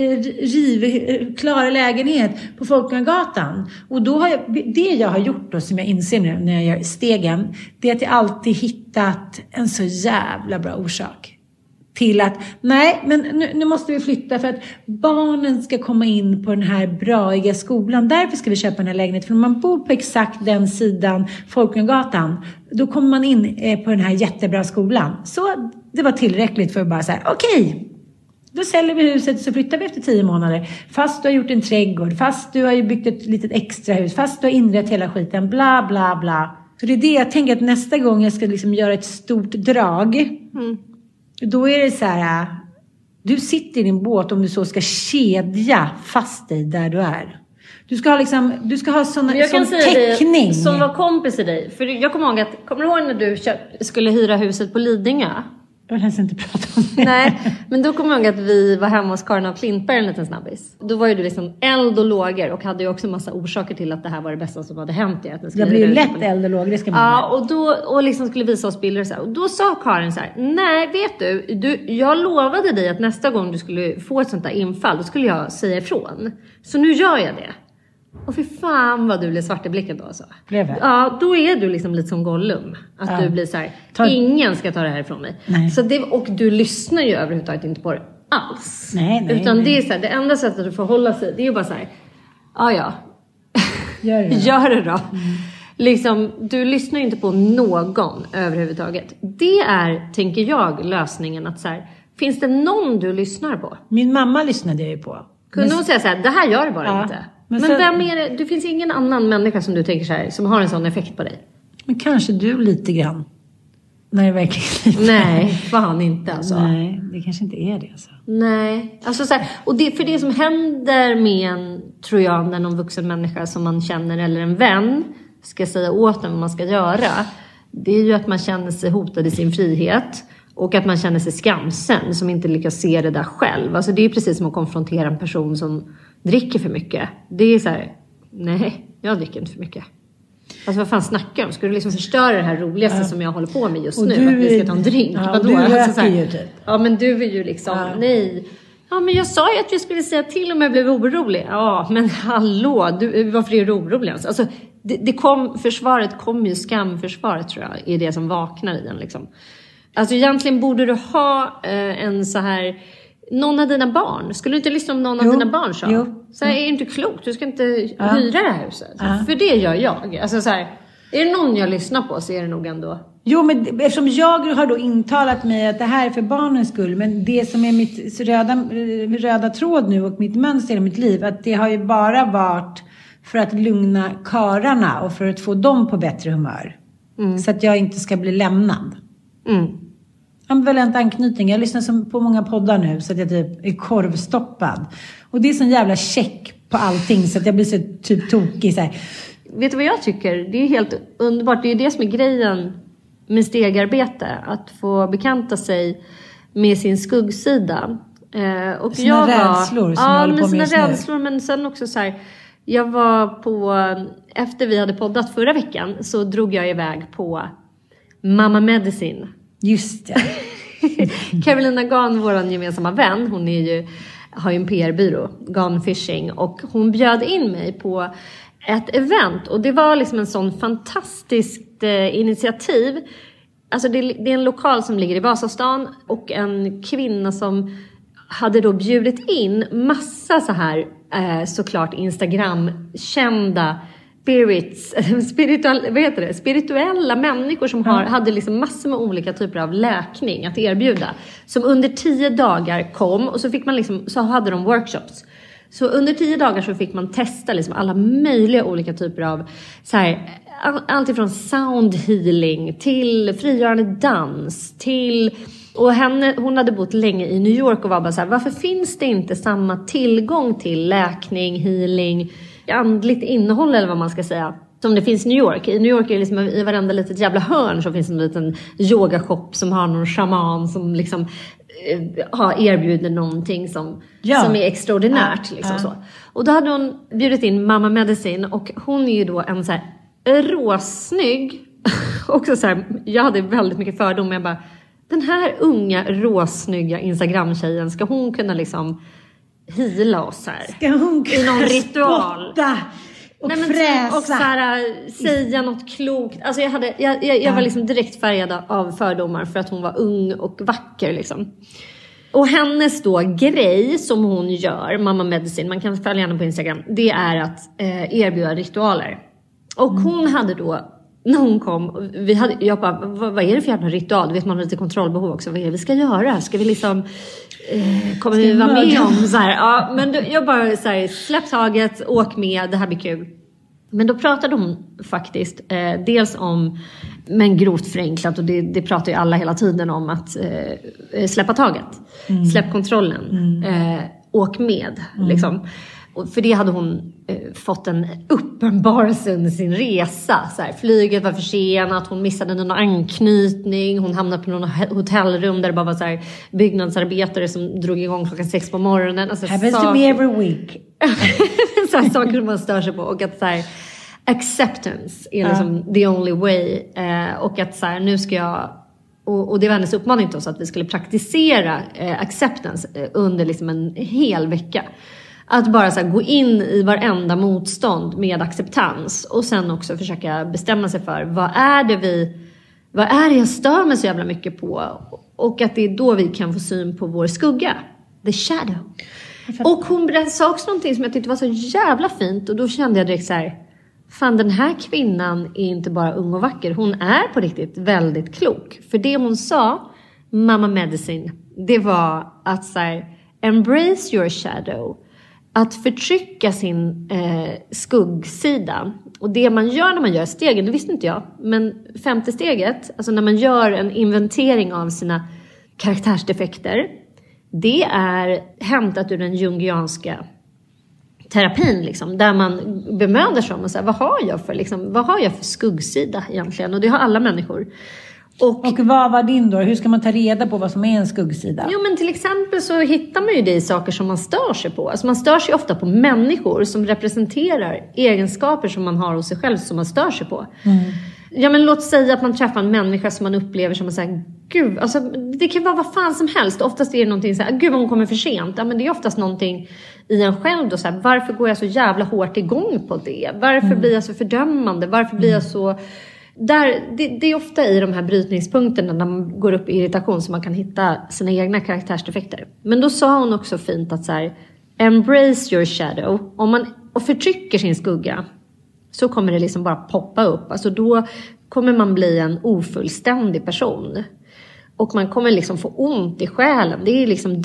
klar lägenhet på Folkungagatan. Och då har jag har gjort då, som jag inser nu när jag gör stegen, det är att jag alltid hittat en så jävla bra orsak till att, nej, men nu måste vi flytta för att barnen ska komma in på den här braiga skolan. Därför ska vi köpa den här lägenheten. För om man bor på exakt den sidan Folkungagatan, då kommer man in på den här jättebra skolan. Så det var tillräckligt för att bara säga, okej, då säljer vi huset så flyttar vi efter 10 månader. Fast du har gjort en trädgård, fast du har ju byggt ett litet extra hus, fast du har inrett hela skiten, bla bla bla. Så det är det jag tänker att nästa gång jag ska liksom göra ett stort drag. Då är det så här, du sitter i din båt om du så ska kedja fast dig där du är. Du ska ha sån teckning. Det, som var kompis i dig. För jag kommer ihåg när du skulle hyra huset på Lidingö. Jag vill helst inte prata om det. Nej, men då kommer jag ihåg att vi var hemma hos Karin av Klintberg, en liten snabbis. Då var ju det liksom eld och lågor och hade ju också massa orsaker till att det här var det bästa som hade hänt. Det blir ju lätt eld och lågor, det ska man Ja, och liksom skulle visa oss bilder och så här. Och då sa Karin så här: nej, vet du, jag lovade dig att nästa gång du skulle få ett sånt där infall, då skulle jag säga ifrån. Så nu gör jag det. Och för fan vad du blev svart i blicken då alltså. Blev det? Ja, då är du liksom lite som Gollum. Att du blir så här, ingen ska ta det här ifrån mig. Nej. Så det, och du lyssnar ju överhuvudtaget inte på det alls. Nej. Utan det är så här, det enda sättet att förhålla sig, det är ju bara så här, ja. Gör det då. Liksom, du lyssnar ju inte på någon överhuvudtaget. Det är, tänker jag, lösningen att så här, finns det någon du lyssnar på? Min mamma lyssnade jag ju på. Kunde hon säga så här, det här gör det bara inte. Men vem är det? Det finns ingen annan människa som du tänker så här, som har en sån effekt på dig. Men kanske du lite grann. Nej, verkligen inte. Nej, fan inte alltså. Nej, det kanske inte är det alltså. Nej, alltså så här, och det, för det som händer med en, tror jag, när någon vuxen människa som man känner eller en vän ska säga åt en vad man ska göra. Det är ju att man känner sig hotad i sin frihet. Och att man känner sig skamsen som inte lyckas se det där själv. Alltså det är precis som att konfrontera en person som dricker för mycket. Det är så här, nej, jag dricker inte för mycket. Alltså vad fan snackar om? Ska du liksom förstöra det här roligaste som jag håller på med just nu? Att vi ska ta en drink? Ja, du röker ju typ. Ja, men du är ju liksom, nej. Ja, men jag sa ju att vi skulle säga till om jag blev orolig. Ja, men hallå, varför är du orolig? Alltså, försvaret kom ju, skamförsvaret tror jag, är det som vaknar i den liksom. Alltså egentligen borde du ha en så här, någon av dina barn. Skulle du inte lyssna om någon av dina barn sa? Så här, är det inte klokt, du ska inte hyra det här huset. För det gör jag. Alltså så här, är det någon jag lyssnar på så är det nog ändå. Jo, men eftersom jag har då intalat mig att det här är för barnens skull. Men det som är mitt röda tråd nu och mitt mönster i mitt liv. Att det har ju bara varit för att lugna kararna och för att få dem på bättre humör. Så att jag inte ska bli lämnad. Ambivalent anknytning. Jag lyssnar på många poddar nu så att jag typ är korvstoppad. Och det är sån jävla check på allting så att jag blir så typ tokig så här. Vet du vad jag tycker? Det är helt underbart. Det är det som är grejen med stegarbete. Att få bekanta sig med sin skuggsida. Och sina rädslor som jag håller på med sina rädslor. Men sen också så här. Jag var efter vi hade poddat förra veckan så drog jag iväg på Mamma Medicine. Just det. Carolina Gahn, vår gemensamma vän, hon har ju en PR-byrå, Gahn Fishing, och hon bjöd in mig på ett event och det var liksom en sån fantastiskt initiativ. Alltså det är en lokal som ligger i Vasastan och en kvinna som hade då bjudit in massa så här såklart Instagram-kända spirituella människor som hade liksom massor med olika typer av läkning att erbjuda. Som under 10 dagar kom och så fick man liksom, så hade de workshops. Så under 10 dagar så fick man testa liksom alla möjliga olika typer av så här, allt ifrån sound healing till frigörande dans till, och hon hade bott länge i New York och var bara så här, varför finns det inte samma tillgång till läkning, healing, andligt innehåll eller vad man ska säga som det finns i New York. I New York är det liksom i varenda litet jävla hörn så finns en liten yogashop som har någon shaman som liksom erbjuder någonting som är extraordinärt liksom så. Och då hade hon bjudit in Mamma Medicine och hon är ju då en så här råsnygg också så här, jag hade väldigt mycket fördomar. Jag bara, den här unga råsnygga Instagram-tjejen, ska hon kunna liksom hila oss här? Ska hon kunna i någon ritual? Och fräsa. Och så här, säga något klokt. Alltså jag var liksom direkt färgad av fördomar för att hon var ung och vacker liksom. Och hennes då grej som hon gör, Mamma Medicine, man kan följa henne på Instagram, det är att erbjuda ritualer. Och hon hade då, när hon kom, jag bara, vad är det för jävla ritual? Du vet, man har lite kontrollbehov också. Vad är det vi ska göra? Ska vi liksom, kommer vi vara med om så här? Ja, men jag bara så här, släpp taget, åk med, det här blir kul. Men då pratade hon faktiskt dels om, men grovt förenklat, och det pratar ju alla hela tiden om, att släppa taget. Släpp kontrollen. Åk med, liksom. Och för det hade hon fått en uppenbarelse under sin resa. Så här, flyget var försenat, hon missade någon anknytning. Hon hamnade på någon hotellrum där det bara var så här, byggnadsarbetare som drog igång 6:00 på morgonen. Alltså, happens to me every week. så här, saker man stör sig på. Och att så här, acceptance är liksom the only way. Och att så här, nu ska jag... Och det var hennes uppmaning till oss att vi skulle praktisera acceptance under liksom en hel vecka. Att bara så här, gå in i varenda motstånd med acceptans. Och sen också försöka bestämma sig för vad är det jag stör mig så jävla mycket på. Och att det är då vi kan få syn på vår skugga. The shadow. Och hon sa också någonting som jag tyckte var så jävla fint. Och då kände jag direkt så här, fan, den här kvinnan är inte bara ung och vacker. Hon är på riktigt väldigt klok. För det hon sa, Mama Medicine, det var att så här, embrace your shadow. Att förtrycka sin skuggsida. Och det man gör när man gör stegen, det visste inte jag. Men 5:e steget, alltså när man gör en inventering av sina karaktärsdefekter. Det är hämtat ur den jungianska terapin liksom, där man bemödar sig om och säger, vad har jag för skuggsida egentligen? Och det har alla människor. Och vad var din då? Hur ska man ta reda på vad som är en skuggsida? Jo, men till exempel så hittar man ju det i saker som man stör sig på. Alltså man stör sig ofta på människor som representerar egenskaper som man har hos sig själv som man stör sig på. Ja, men låt säga att man träffar en människa som man upplever som att säga, gud, alltså det kan vara vad fan som helst. Oftast är det någonting så här, gud hon kommer för sent. Ja, men det är oftast någonting i en själv då så här, varför går jag så jävla hårt igång på det? Varför blir jag så fördömande? Varför blir jag så... Det är ofta i de här brytningspunkterna när man går upp i irritation som man kan hitta sina egna karaktärsdefekter. Men då sa hon också fint att så här, embrace your shadow. Om man förtrycker sin skugga så kommer det liksom bara poppa upp. Alltså då kommer man bli en ofullständig person. Och man kommer liksom få ont i själen. Det är liksom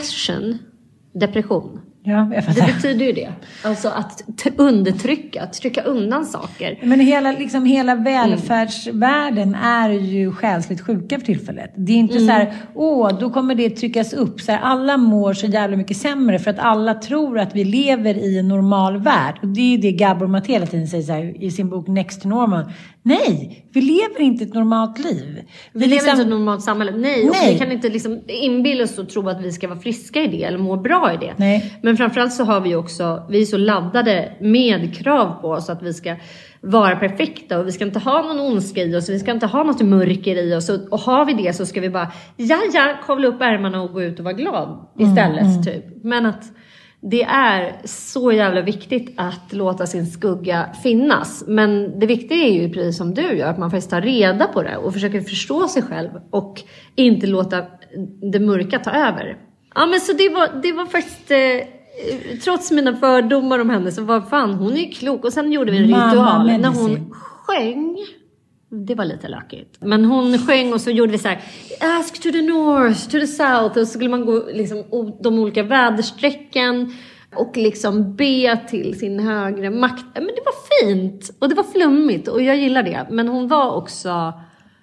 depression. Ja, jag fattar. Det betyder ju det. Alltså att undertrycka, att trycka undan saker. Men hela välfärdsvärlden är ju själsligt sjuka för tillfället. Det är inte så här, då kommer det tryckas upp. Så här, alla mår så jävla mycket sämre för att alla tror att vi lever i en normal värld. Och det är ju det Gabor Maté hela tiden säger så här, i sin bok Next to Normal. Nej, vi lever inte ett normalt liv. Vi lever inte ett normalt samhälle. Nej. Och vi kan inte liksom inbilla oss och tro att vi ska vara friska i det eller må bra i det. Nej. Men framförallt så har vi också, vi är så laddade med krav på oss att vi ska vara perfekta och vi ska inte ha någon ondska i oss, vi ska inte ha något mörker i oss, och har vi det så ska vi bara kavla upp ärmarna och gå ut och vara glad istället typ. Men att det är så jävla viktigt att låta sin skugga finnas. Men det viktiga är ju precis som du gör, att man faktiskt tar reda på det och försöker förstå sig själv och inte låta det mörka ta över. Ja, men så det var faktiskt trots mina fördomar om henne så var fan, hon är ju klok. Och sen gjorde vi en ritual när hon sjöng. Det var lite lökigt. Men hon sjöng och så gjorde vi så här: ask to the north, to the south. Och så skulle man gå liksom de olika väderstrecken och liksom be till sin högre makt. Men det var fint och det var flummigt och jag gillar det. Men hon var också,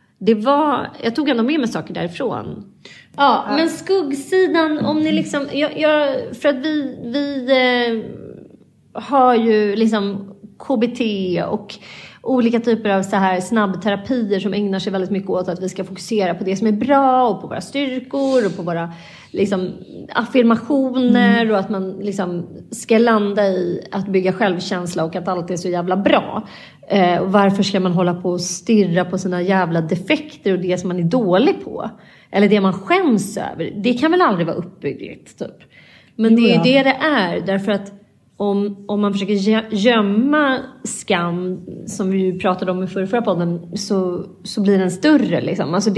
jag tog ändå med mig saker därifrån. Ja, men skuggsidan, om ni liksom, för att vi har ju liksom KBT och olika typer av så här snabbterapier som ägnar sig väldigt mycket åt att vi ska fokusera på det som är bra och på våra styrkor och på våra liksom affirmationer och att man liksom ska landa i att bygga självkänsla och att allt är så jävla bra. Och varför ska man hålla på och stirra på sina jävla defekter och det som man är dålig på? Eller det man skäms över. Det kan väl aldrig vara uppbyggligt typ. Men det är ju det är. Därför att om man försöker gömma skam, som vi ju pratade om i förra podden, så blir den större liksom. Alltså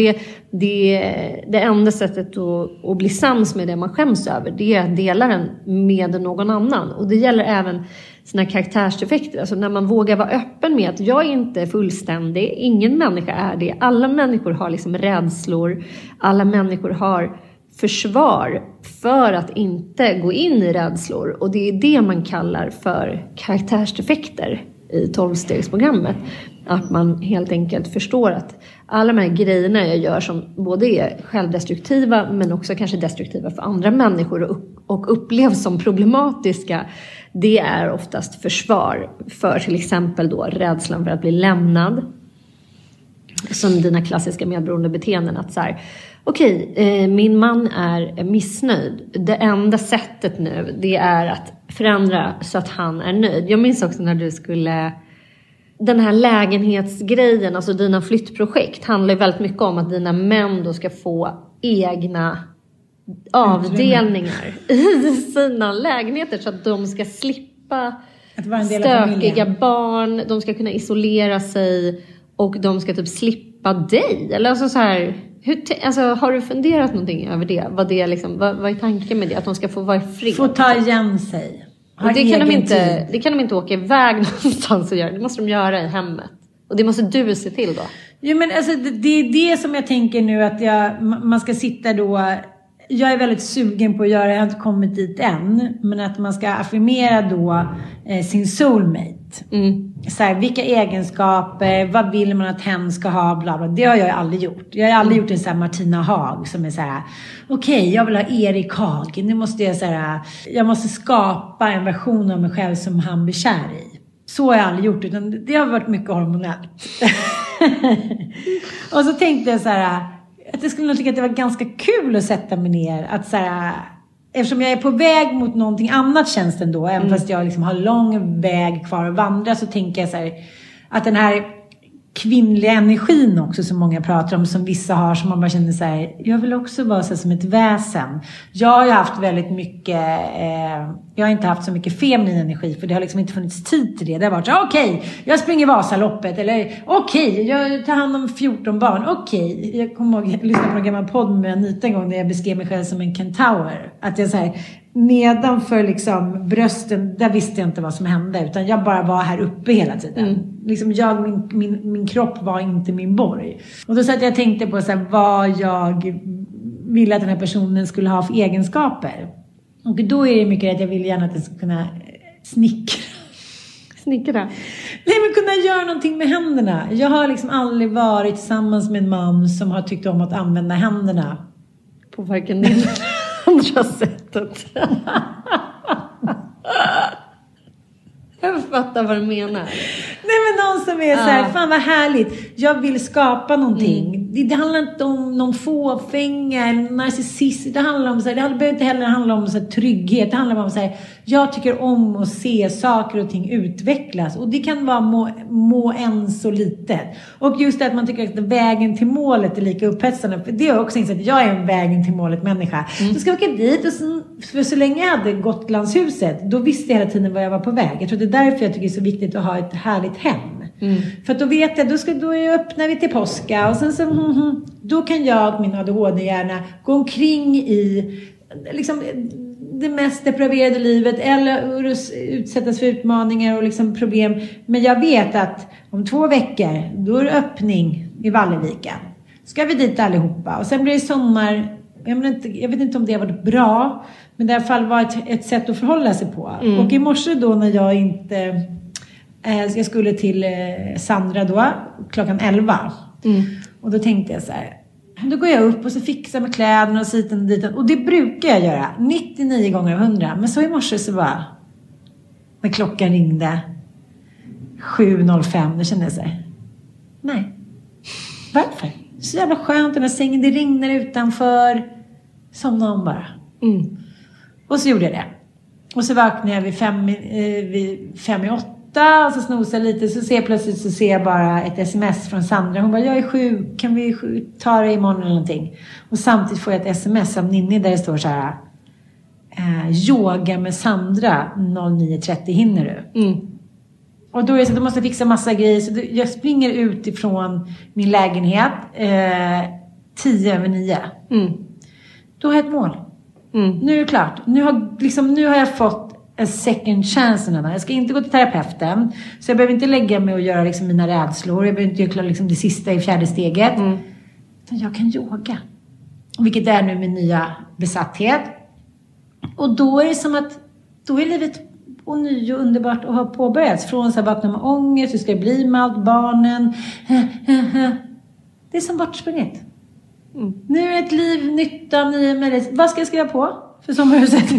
det enda sättet att bli sams med det man skäms över, det är att dela den med någon annan. Och det gäller även sina karaktärsdefekter. Alltså när man vågar vara öppen med att jag är inte fullständig, ingen människa är det. Alla människor har liksom rädslor, alla människor har försvar för att inte gå in i rädslor. Och det är det man kallar för karaktärsdefekter i 12-stegsprogrammet. Att man helt enkelt förstår att alla de här grejerna jag gör som både är självdestruktiva men också kanske destruktiva för andra människor och upplevs som problematiska, det är oftast försvar för till exempel då rädslan för att bli lämnad. Som dina klassiska medberoende beteenden, att så här, okej, min man är missnöjd. Det enda sättet nu, det är att förändra så att han är nöjd. Jag minns också när du skulle, den här lägenhetsgrejen, alltså dina flyttprojekt handlar ju väldigt mycket om att dina män då ska få egna avdelningar i sina lägenheter så att de ska slippa stökiga barn, de ska kunna isolera sig och de ska typ slippa dig. Eller alltså så här, har du funderat någonting över det? Vad är tanken med det? Att de ska få vara i fred? Få ta igen sig. Och det kan de inte åka iväg någonstans och göra. Det måste de göra i hemmet. Och det måste du se till då. Jo, men alltså, det är det som jag tänker nu, att man ska sitta då. Jag är väldigt sugen på att göra, jag har inte kommit dit än, men att man ska affirmera då sin soulmate. Så här, vilka egenskaper, vad vill man att hen ska ha, bla bla. Det har jag aldrig gjort. Jag har aldrig gjort en sån här Martina Haag som är så här: okej, jag vill ha Erik Haag. Nu måste jag så här, jag måste skapa en version av mig själv som han blir kär i. Så har jag aldrig gjort, utan det har varit mycket hormonellt. Och så tänkte jag så här, att jag skulle nog tycka att det var ganska kul att sätta mig ner. Att så här, eftersom jag är på väg mot någonting annat, känns det ändå. Även fast jag liksom har lång väg kvar att vandra, så tänker jag så här, att den här kvinnliga energin också, som många pratar om, som vissa har, som man bara känner så här, jag vill också vara så här, som ett väsen. Jag har ju haft väldigt mycket, jag har inte haft så mycket feminin energi, för det har liksom inte funnits tid till det. Det har varit så, okej, jag springer Vasaloppet, eller okej, jag tar hand om 14 barn, okej. Jag kommer ihåg, jag lyssnade på en gammal podd med Anita en gång, där jag beskrev mig själv som en kentaur. Att jag så här, nedanför liksom brösten, där visste jag inte vad som hände, utan jag bara var här uppe hela tiden. Liksom min kropp var inte min borg. Och då så att jag tänkte på så här, vad jag ville att den här personen skulle ha för egenskaper. Och då är det mycket att jag vill gärna att den ska kunna snickra. Nej, men kunna göra någonting med händerna. Jag har liksom aldrig varit tillsammans med en man som har tyckt om att använda händerna. På varken det andra sättet. Jag fattar vad du menar. Nej, men någon som är så här, fan vad härligt, jag vill skapa någonting. Det handlar inte om någon fåfänga eller narcissist. Det handlar om så här, det behöver inte heller handla om så här, trygghet. Det handlar om så här, jag tycker om att se saker och ting utvecklas. Och det kan vara må än så lite. Och just det att man tycker att vägen till målet är lika upphetsande. För det är också insett att jag är en vägen till målet människa. Då ska jag åka dit, och för så länge jag hade Gotlandshuset, då visste jag hela tiden var jag var på väg. Jag tror det är därför jag tycker det är så viktigt att ha ett härligt hem. För att då vet jag, då öppnar vi till påska, och sen så då kan jag, min ADHD-hjärna, gå omkring i liksom det mest depraverade livet, eller utsättas för utmaningar och liksom problem. Men jag vet att om 2 veckor, då är det öppning i Valleviken. Ska vi dit allihopa, och sen blir det sommar. Jag vet inte om det har varit bra, men det i alla fall var ett sätt att förhålla sig på. Och i morse då, när jag skulle till Sandra då, klockan 11. Och då tänkte jag så här, då går jag upp och så fixar med kläderna och sidan och ditan. Och det brukar jag göra 99 gånger av 100. Men så i morse så bara, när klockan ringde 7:05, då kände jag så här, nej, varför? Så jävla skönt, den här sängen, det regnar utanför. Somna om bara. Och så gjorde jag det. Och så vaknade jag vid 5:08, och så snosade jag lite. Så ser jag bara ett sms från Sandra. Hon bara, jag är sjuk, kan vi ta det imorgon eller någonting? Och samtidigt får jag ett sms av Ninni där det står så här, yoga med Sandra 09:30, hinner du? Och då är det så att du måste fixa massa grejer. Så jag springer ut ifrån min lägenhet 10:09. Då har jag ett mål. Nu är det klart. Nu har jag fått en second chance. Jag ska inte gå till terapeuten. Så jag behöver inte lägga mig och göra liksom mina rädslor. Jag behöver inte göra liksom det sista i 4:e steget. Utan jag kan yoga. Vilket är nu min nya besatthet. Och då är det som att då är livet och ny och underbart att ha påbörjats. Från så här, vakna med ångest, hur ska det bli med allt, barnen. Det är som bortsprunget. Nu är ett liv nytt av nya möjligheter. Vad ska jag skriva på? för sommarhuset.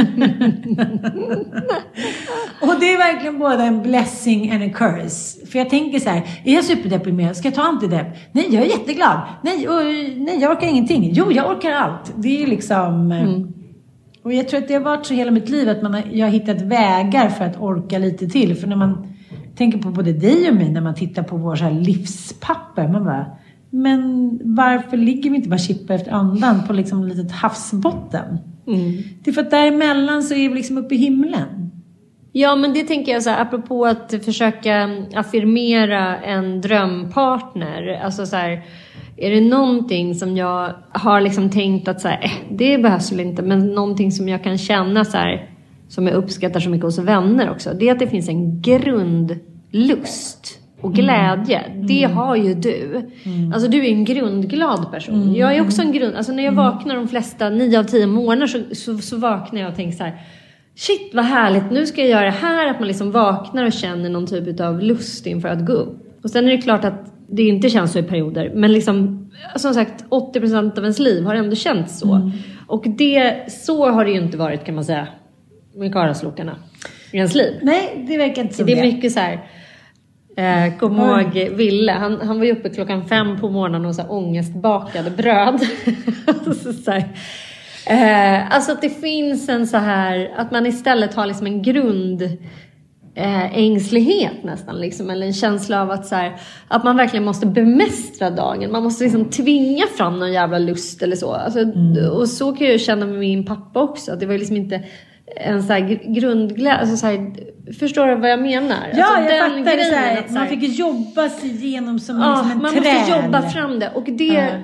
Och det är verkligen både en blessing and a curse. För jag tänker så här, är jag superdeprimerad? Ska jag ta antidepp? Nej, jag är jätteglad. Nej, jag orkar ingenting. Jo, jag orkar allt. Det är liksom... Och jag tror att det har varit så hela mitt liv att jag har hittat vägar för att orka lite till. För när man tänker på både dig och mig, när man tittar på vår så här livspapper, man bara... Men varför ligger vi inte bara chippa efter andan på liksom ett litet havsbotten? Det är för att däremellan så är vi liksom uppe i himlen. Ja, men det tänker jag så här, apropå att försöka affirmera en drömpartner. Alltså så här, är det någonting som jag har liksom tänkt att så här, det behövs väl inte, men någonting som jag kan känna så här, som jag uppskattar så mycket hos vänner också, det är att det finns en grundlust och glädje. Det har ju du. Alltså du är en grundglad person. Jag är också en alltså när jag vaknar de flesta 9 av 10 månader så vaknar jag och tänker så här: shit vad härligt, nu ska jag göra det här. Att man liksom vaknar och känner någon typ av lust inför att gå upp. Och sen är det klart att det inte känns så i perioder. Men liksom, som sagt, 80% av ens liv har ändå känts så. Och så har det ju inte varit, kan man säga, med karaslokarna i ens liv. Nej, det verkar inte så. Det är mycket så här... kom ihåg Ville, han var ju uppe 5:00 på morgonen och så här ångestbakade bröd. Så här. Alltså att det finns en så här, att man istället har liksom en grund ängslighet nästan liksom, eller en känsla av att så här, att man verkligen måste bemästra dagen. Man måste liksom tvinga fram någon jävla lust eller så. Alltså, och så kan jag känna med min pappa också, att det var liksom inte en så här grundglädje, alltså så här, förstår du vad jag menar? Ja, alltså, jag fattar det så här, man fick jobba sig igenom som en man träd. måste jobba fram det. Och det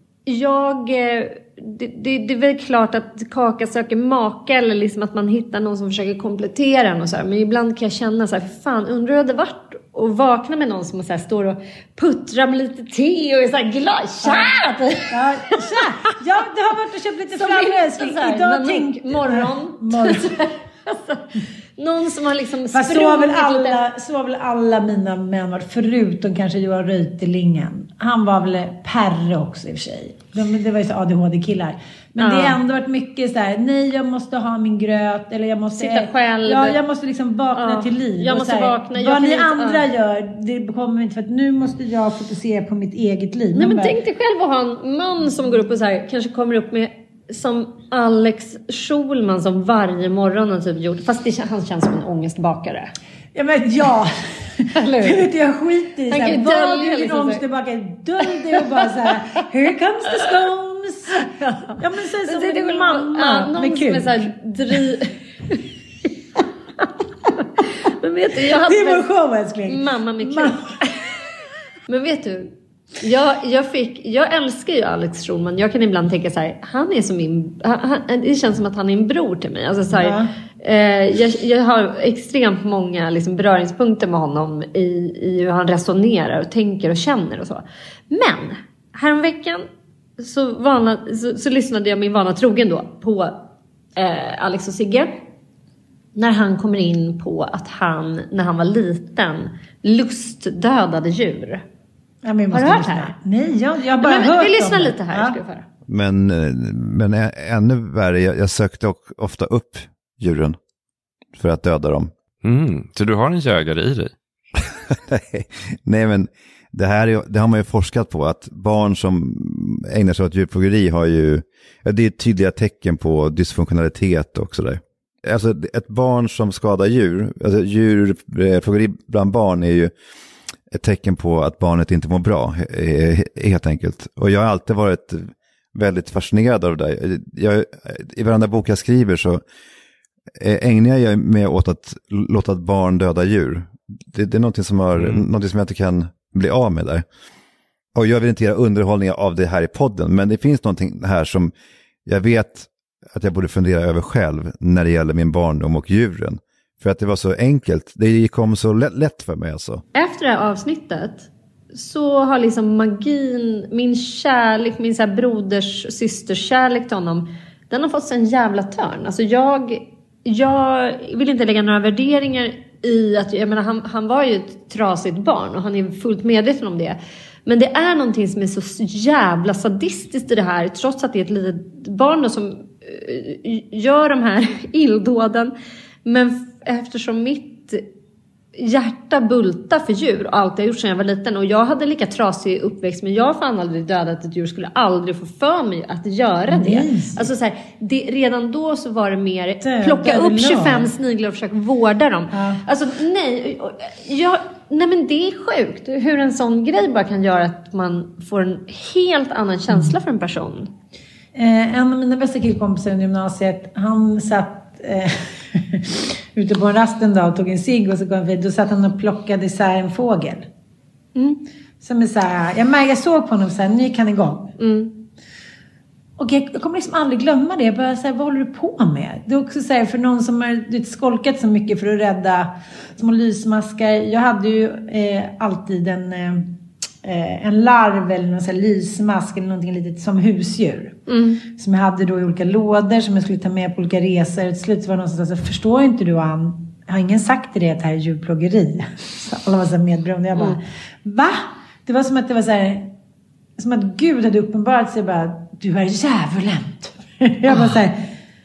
det är väl klart att kaka söker maka, eller liksom att man hittar någon som försöker komplettera en och så här. Men ibland kan jag känna så här, fan, undrar hur det varit och vakna med någon som så här, står och puttrar med lite te och är så här glad. Tja! Ja, det har varit och köpt lite flammor. Idag tänkte morgon. Alltså, någon som har liksom fast så har väl alla mina män varit, förutom kanske Johan Reutelingen. Han var väl Perre också i och för sig. Det var ju så ADHD-killar. Men det har ändå varit mycket så här: nej, jag måste ha min gröt, eller jag måste sitta själv. Ja, jag måste liksom vakna till liv. Jag måste vakna. Vad ni andra gör, det kommer inte, för att nu måste jag fokusera på mitt eget liv. Nej, men tänk dig själv att ha en man som går upp och så här, kanske kommer upp med som Alex Schulman som varje morgon har typ gjort, fast han känns som en ångestbakare. Ja, men jag skiter i så här, vad är din ångestbakare? Dölj och bara så här, here comes the scones. Ja, men så som en mamma med kul. Som är så här, men vet du, det var show, älskling. Mamma med kul. Men vet du, jag älskar ju Alex Schulman. Jag kan ibland tänka så här, han är som det känns som att han är en bror till mig. Alltså så här, jag har extremt många liksom beröringspunkter med honom i hur han resonerar och tänker och känner och så. Men häromveckan så lyssnade jag min vana trogen då på Alex och Sigge. När han kommer in på att han, när han var liten, lustdödade djur. Ja, men har du hört det här? Nej, jag bara hört. Vi lyssnar lite här. Ska vi föra. Men ännu värre, jag sökte ofta upp djuren för att döda dem. Så du har en jägare i dig? Nej, men det har man ju forskat på, att barn som ägnar sig åt djurplågeri har ju, det är tydliga tecken på dysfunktionalitet och sådär. Alltså ett barn som skadar djur, alltså djurplågeri bland barn är ju ett tecken på att barnet inte mår bra, helt enkelt. Och jag har alltid varit väldigt fascinerad av det. I varenda bok jag skriver så ägnar jag mig åt att låta ett barn döda djur. Det är någonting som jag inte kan bli av med där. Och jag vill inte göra underhållning av det här i podden, men det finns någonting här som jag vet att jag borde fundera över själv när det gäller min barndom och djuren. För att det var så enkelt. Det kom så lätt för mig alltså. Efter det här avsnittet så har liksom magin, min kärlek, min så här broders systers kärlek till honom, den har fått en jävla törn. Alltså jag vill inte lägga några värderingar i att, jag menar, han var ju ett trasigt barn och han är fullt medveten om det. Men det är någonting som är så jävla sadistiskt i det här, trots att det är ett litet barn som gör de här illdåden. Men eftersom mitt hjärta bultar för djur och alltid har gjort sedan jag var liten. Och jag hade lika trasig uppväxt, men jag fann aldrig dödat ett djur, skulle aldrig få för mig att göra det. Alltså så här, redan då så var det mer plocka upp 25 sniglar och försöka vårda dem. Alltså nej, men det är sjukt hur en sån grej bara kan göra att man får en helt annan känsla för en person. En av mina bästa killkompisar i gymnasiet, han satt ute på en rast en dag och tog en cigg, och så då satt han och plockade isär en fågel. Som är så här, jag såg på honom så här, nu gick han igång. Och jag kommer liksom aldrig glömma det. Jag bara så här, vad håller du på med? Det är också så här, för någon som har skolkat så mycket för att rädda små lysmaskar. Jag hade ju alltid en larv eller någon så här lysmask eller någonting litet som husdjur. Som jag hade då i olika lådor som jag skulle ta med på olika resor. Till slut var det någon som sa, förstår inte du, Ann? Har ingen sagt till dig att det här är djurplågeri? Så alla var så här medberoende. Jag bara, va? Det var som att det var så här, som att Gud hade uppenbarat sig, bara, du är djävulent. Jag bara så här,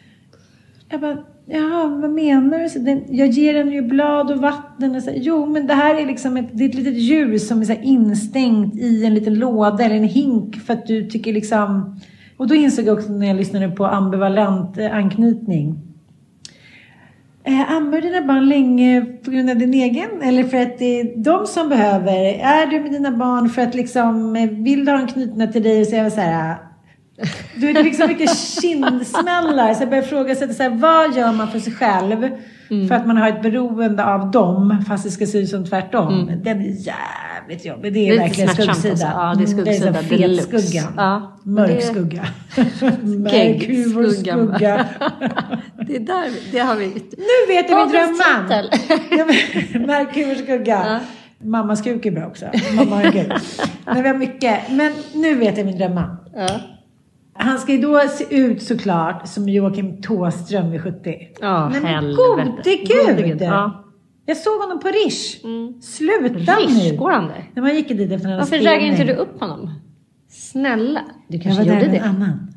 ja, vad menar du? Jag ger den ju blad och vatten. Och så, jo, men det här är liksom det är ett litet djur som är så här instängt i en liten låda eller en hink för att du tycker liksom... Och då insåg jag också när jag lyssnade på ambivalent anknytning. Ammar dina barn länge på grund av din egen? Eller för att det är de som behöver? Är du med dina barn för att liksom... Vill du ha en knutna till dig och säga så här... Du är det liksom mycket kindsmällar. Så jag börjar fråga sig så här, vad gör man för sig själv för att man har ett beroende av dem, fast det ska se ut som tvärtom. Den är jävligt jobbig. Det är verkligen skuggsida. Ja, det är skuggsida. Det är fetskuggan. Ja, mörk skugga. Mörk skugga. Det har vi. Nu vet jag min drömman. Mörk skugga. Ja. Mammas kuk är bra också. Mamma har en kuk. Men vi har mycket. Men nu vet jag min drömman. Ja. Han ska ju då se ut såklart som Joakim Tåström vid 70. Ja, helvete. Gode Gud. Ja. Jag såg honom på Rish. Sluta nu. Går han där? När man gick dit efter en varför räkade inte du upp honom? Snälla. Du kanske gjorde det. Annan.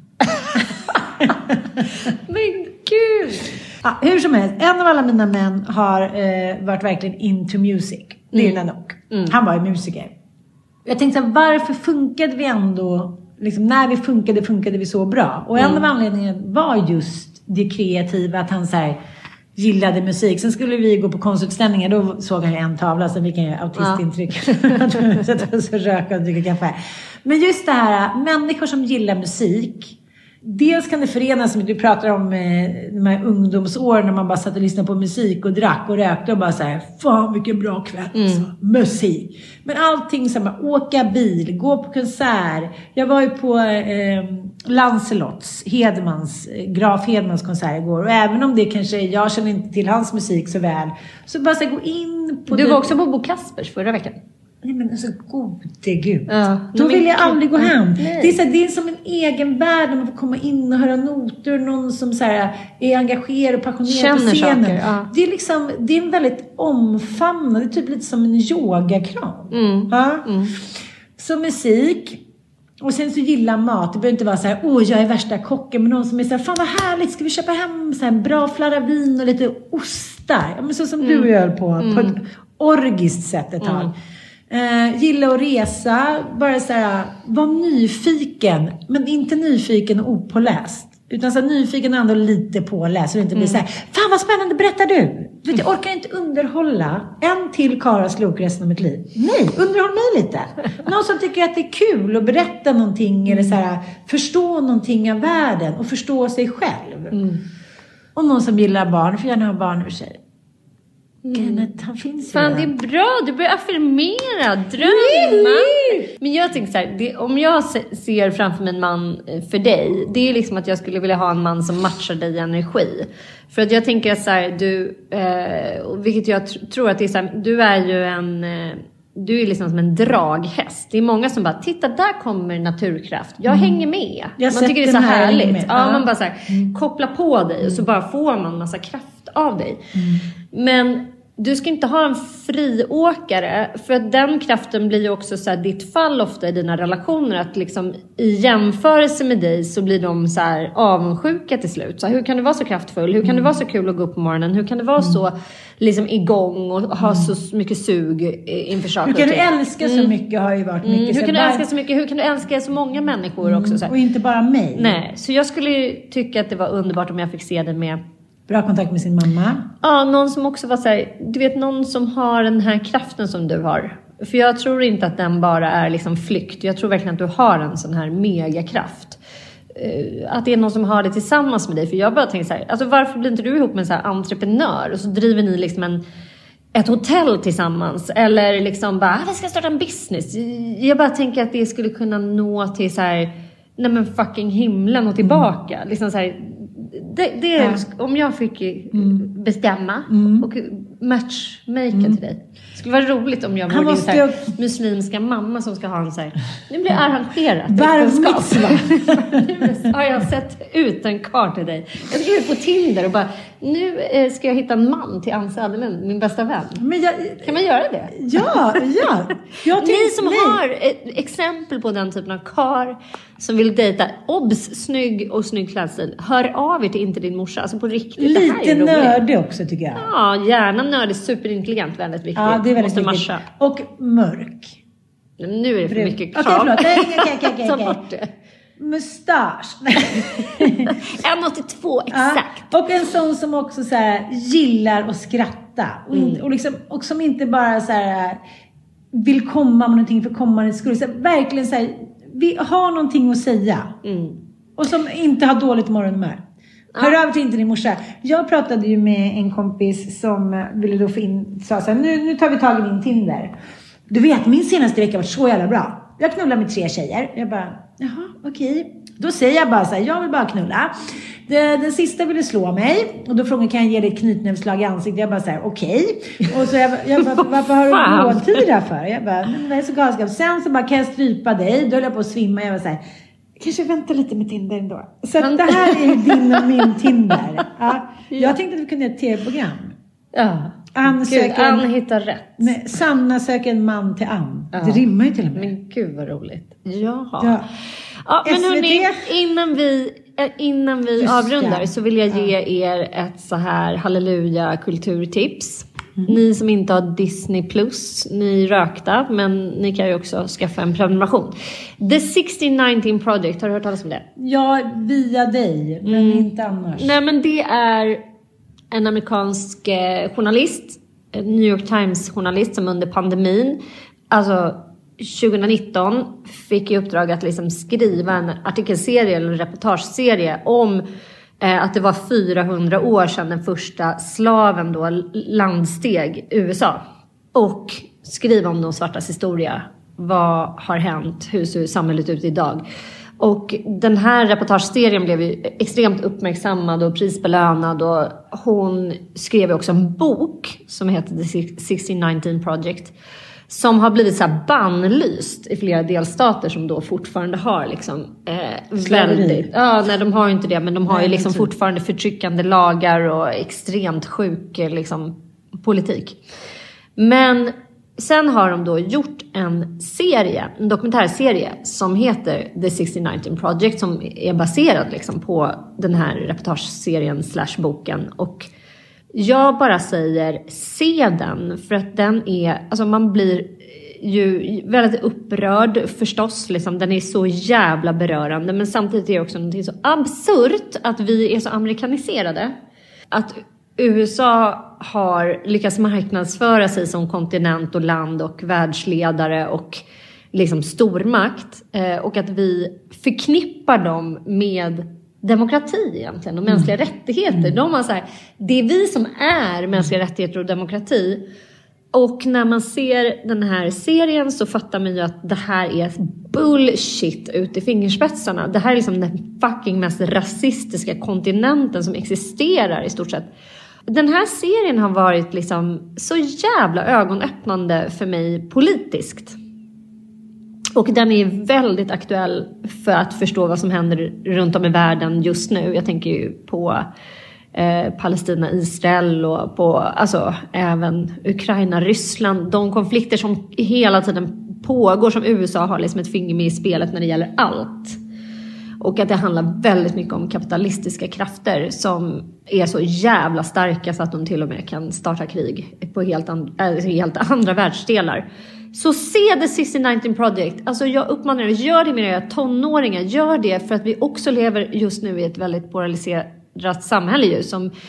Men gud. Ja, hur som helst. En av alla mina män har varit verkligen into music. Det är Nanook. Han var ju musiker. Jag tänkte så här, varför funkade vi ändå... Liksom, när vi funkade vi så bra. Och en av anledningarna var just det kreativa. Att han så här, gillade musik. Sen skulle vi gå på konstutställningar. Då såg han ju en tavla. Så vi kan ju autistintryck. Så röka och dricka kaffe. Men just det här. Människor som gillar musik. Dels kan det förenas med, du pratar om de här ungdomsåren när man bara satt och lyssnade på musik och drack och rökte och bara så här, fan vilken bra kväll, musik. Men allting som att åka bil, gå på konsert. Jag var ju på Lancelots, Graf Hedmans konsert igår. Och även om det kanske, jag känner inte till hans musik så väl, så bara så här, gå in på... Du var också på Bo Kaspers förra veckan. Nej men alltså gode Gud. Ja, då vill jag aldrig gå hem. Det är, så här, det är som en egen värld när man får komma in och höra noter. Någon som så här, är engagerad och passionerad på scenen. Saker, ja. Det är liksom, det är en väldigt omfamnande. Det är typ lite som en yogakram. Så musik. Och sen så gillar mat. Det behöver inte vara så här, jag är värsta kocken. Men någon som är så här, fan vad härligt. Ska vi köpa hem så här en bra flarra vin och lite ostar? Ja, men så som du gör på ett orgiskt sätt ett tag. Gilla att resa, bara så här, var nyfiken, men inte nyfiken och opåläst, utan så här, nyfiken och ändå lite påläst, så det inte blir så här, fan vad spännande, berättar du? Du vet, jag orkar inte underhålla en till Karas Lok resten av mitt liv. Nej, underhåll mig lite. Någon som tycker att det är kul att berätta någonting eller så här, förstå någonting av världen och förstå sig själv. Och någon som gillar barn, för gärna ha barn för sig. Han finns fan, det är bra, du börjar affirmera, drömma. Men jag tänker så här, om jag ser framför mig en man för dig, det är liksom att jag skulle vilja ha en man som matchar dig i energi. För att jag tänker så här, du, vilket jag tror att det är så här, du är ju du är liksom som en draghäst. Det är många som bara, titta där kommer naturkraft. Jag hänger med. Man tycker det är så härligt. Ja, man bara så här, koppla på dig och så bara får man massa kraft av dig. Men du ska inte ha en friåkare, för att den kraften blir ju också så här, ditt fall ofta i dina relationer, att liksom i jämförelse med dig så blir de så här avundsjuka till slut. Så här, hur kan du vara så kraftfull? Hur kan det vara så kul att gå upp på morgonen? Hur kan det vara så liksom igång och ha så mycket sug inför saker? Hur kan du älska så mycket har ju varit mycket. Hur kan du älska så mycket? Hur kan du älska så många människor också? Så här. Och inte bara mig. Nej, så jag skulle ju tycka att det var underbart om jag fick se det med bra kontakt med sin mamma. Ja, någon som också var så här, du vet, någon som har den här kraften som du har. För jag tror inte att den bara är liksom flykt. Jag tror verkligen att du har en sån här megakraft. Att det är någon som har det tillsammans med dig. För jag bara tänker så här, alltså varför blir inte du ihop med en så här entreprenör? Och så driver ni liksom ett hotell tillsammans. Eller liksom bara, vi ska starta en business. Jag bara tänker att det skulle kunna nå till så här, nej men fucking himlen och tillbaka. Liksom så här, det är, om jag fick bestämma och matchmaka till dig. Det skulle vara roligt om jag vore din så här muslimska mamma som ska ha en så här, nu blir arrangerat äktenskap. Har jag sett ut en karta till dig. Jag ska ut på Tinder och bara, nu ska jag hitta en man till Ann Söderlund, min bästa vän. Men kan man göra det? Ja. Ni som har exempel på den typen av kar som vill dejta, snygg och snygg klädstil, hör av er till Inte din morsa, alltså på riktigt. Lite nördig också tycker jag. Ja, gärna nördig, superintelligent, väldigt viktigt. Ja, det är väldigt viktigt. Och mörk. Nu är det för mycket krav. Okej. Ta bort det. Mustasch. 1,82 exakt. Och en sån som också så här gillar att skratta. Och som inte bara så här vill komma med någonting för kommandets skull. Så verkligen så här, vi har någonting att säga. Och som inte har dåligt morgonhumör. Hör över till Inte din morsa. Jag pratade ju med en kompis som ville då få in, sa så här, nu tar vi tag i min Tinder. Du vet, min senaste vecka var så jävla bra. Jag knullar med 3 tjejer. Jag bara, jaha, okej. Då säger jag bara så här, jag vill bara knulla. Den sista ville slå mig. Och då frågade, kan jag ge dig ett knytnävsslag i ansiktet? Jag bara så här, okej. Och så jag bara, varför har du rådtida för? Jag bara, det är så gaskap. Sen så bara, kan jag strypa dig? Då höll jag på att svimma. Jag var så här, kanske vänta lite med Tinder ändå. Så att det här är din och min Tinder. Ja. Jag tänkte att vi kunde göra ett tv-program. Ja. Ann hittar rätt. Nej, Sanna söker en man till Ann. Ja. Det rimmar ju till och med. Men gud vad roligt. Ja, men hörni, innan vi avrundar så vill jag ge er ett så här halleluja kulturtips. Ni som inte har Disney Plus, ni rökta, men ni kan ju också skaffa en prenumeration. The 1619 Project, har du hört talas om det? Ja, via dig, men inte annars. Nej, men det är en amerikansk journalist, New York Times journalist, som under pandemin, alltså 2019, fick i uppdrag att liksom skriva en artikelserie eller en reportageserie om att det var 400 år sedan den första slaven då landsteg USA. Och skriva om de svartas historia. Vad har hänt? Hur ser samhället ut idag? Och den här reportageserien blev ju extremt uppmärksammad och prisbelönad. Och hon skrev också en bok som heter The 1619 Project. Som har blivit så här bannlyst i flera delstater som då fortfarande har liksom väldigt... Ja, nej, de har ju inte det, men de har ju liksom fortfarande förtryckande lagar och extremt sjuk liksom politik. Men sen har de då gjort en dokumentärserie som heter The 1619 Project, som är baserad liksom på den här reportageserien /boken. Och jag bara säger, se den, för att den är, alltså man blir ju väldigt upprörd förstås, liksom. Den är så jävla berörande, men samtidigt är det också någonting så absurt att vi är så amerikaniserade. Att USA har lyckats marknadsföra sig som kontinent och land och världsledare och liksom stormakt, och att vi förknippar dem med demokrati egentligen och mänskliga rättigheter. De har så här, det är vi som är mänskliga rättigheter och demokrati. Och när man ser den här serien så fattar man ju att det här är bullshit ut i fingerspetsarna. Det här är liksom den fucking mest rasistiska kontinenten som existerar i stort sett. Den här serien har varit liksom så jävla ögonöppnande för mig politiskt. Och den är väldigt aktuell för att förstå vad som händer runt om i världen just nu. Jag tänker ju på Palestina, Israel och på, alltså även Ukraina, Ryssland. De konflikter som hela tiden pågår, som USA har liksom ett finger med i spelet när det gäller allt. Och att det handlar väldigt mycket om kapitalistiska krafter som är så jävla starka så att de till och med kan starta krig på helt andra världsdelar. Så se The 1619 Project. Alltså jag uppmanar er, gör det med era tonåringar. Gör det för att vi också lever just nu i ett väldigt polariserat samhälle ju,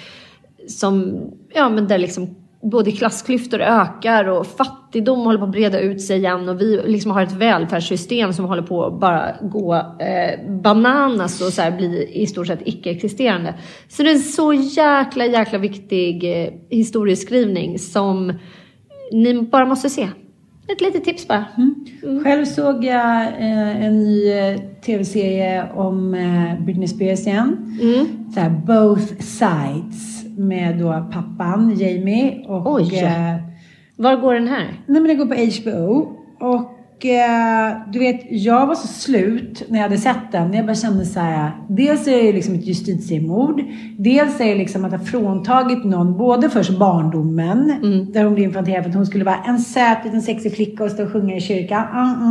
som ja, men där liksom både klassklyftor ökar och fattigdom håller på att breda ut sig igen, och vi liksom har ett välfärdssystem som håller på att bara gå bananas och så här bli i stort sett icke-existerande. Så det är en så jäkla viktig historieskrivning som ni bara måste se. Ett litet tips bara. Själv såg jag en ny tv-serie om Britney Spears igen. Så här, Both Sides, med då pappan Jamie och var går den här? Nej, men den går på HBO. Och du vet, jag var så slut när jag hade sett den. Jag bara kände så här, dels är det liksom ett justitiemord, dels är det liksom att ha fråntagit någon både först barndomen, där hon blev infanterad för att hon skulle vara en söt liten sexig flicka och stå och sjunga i kyrkan.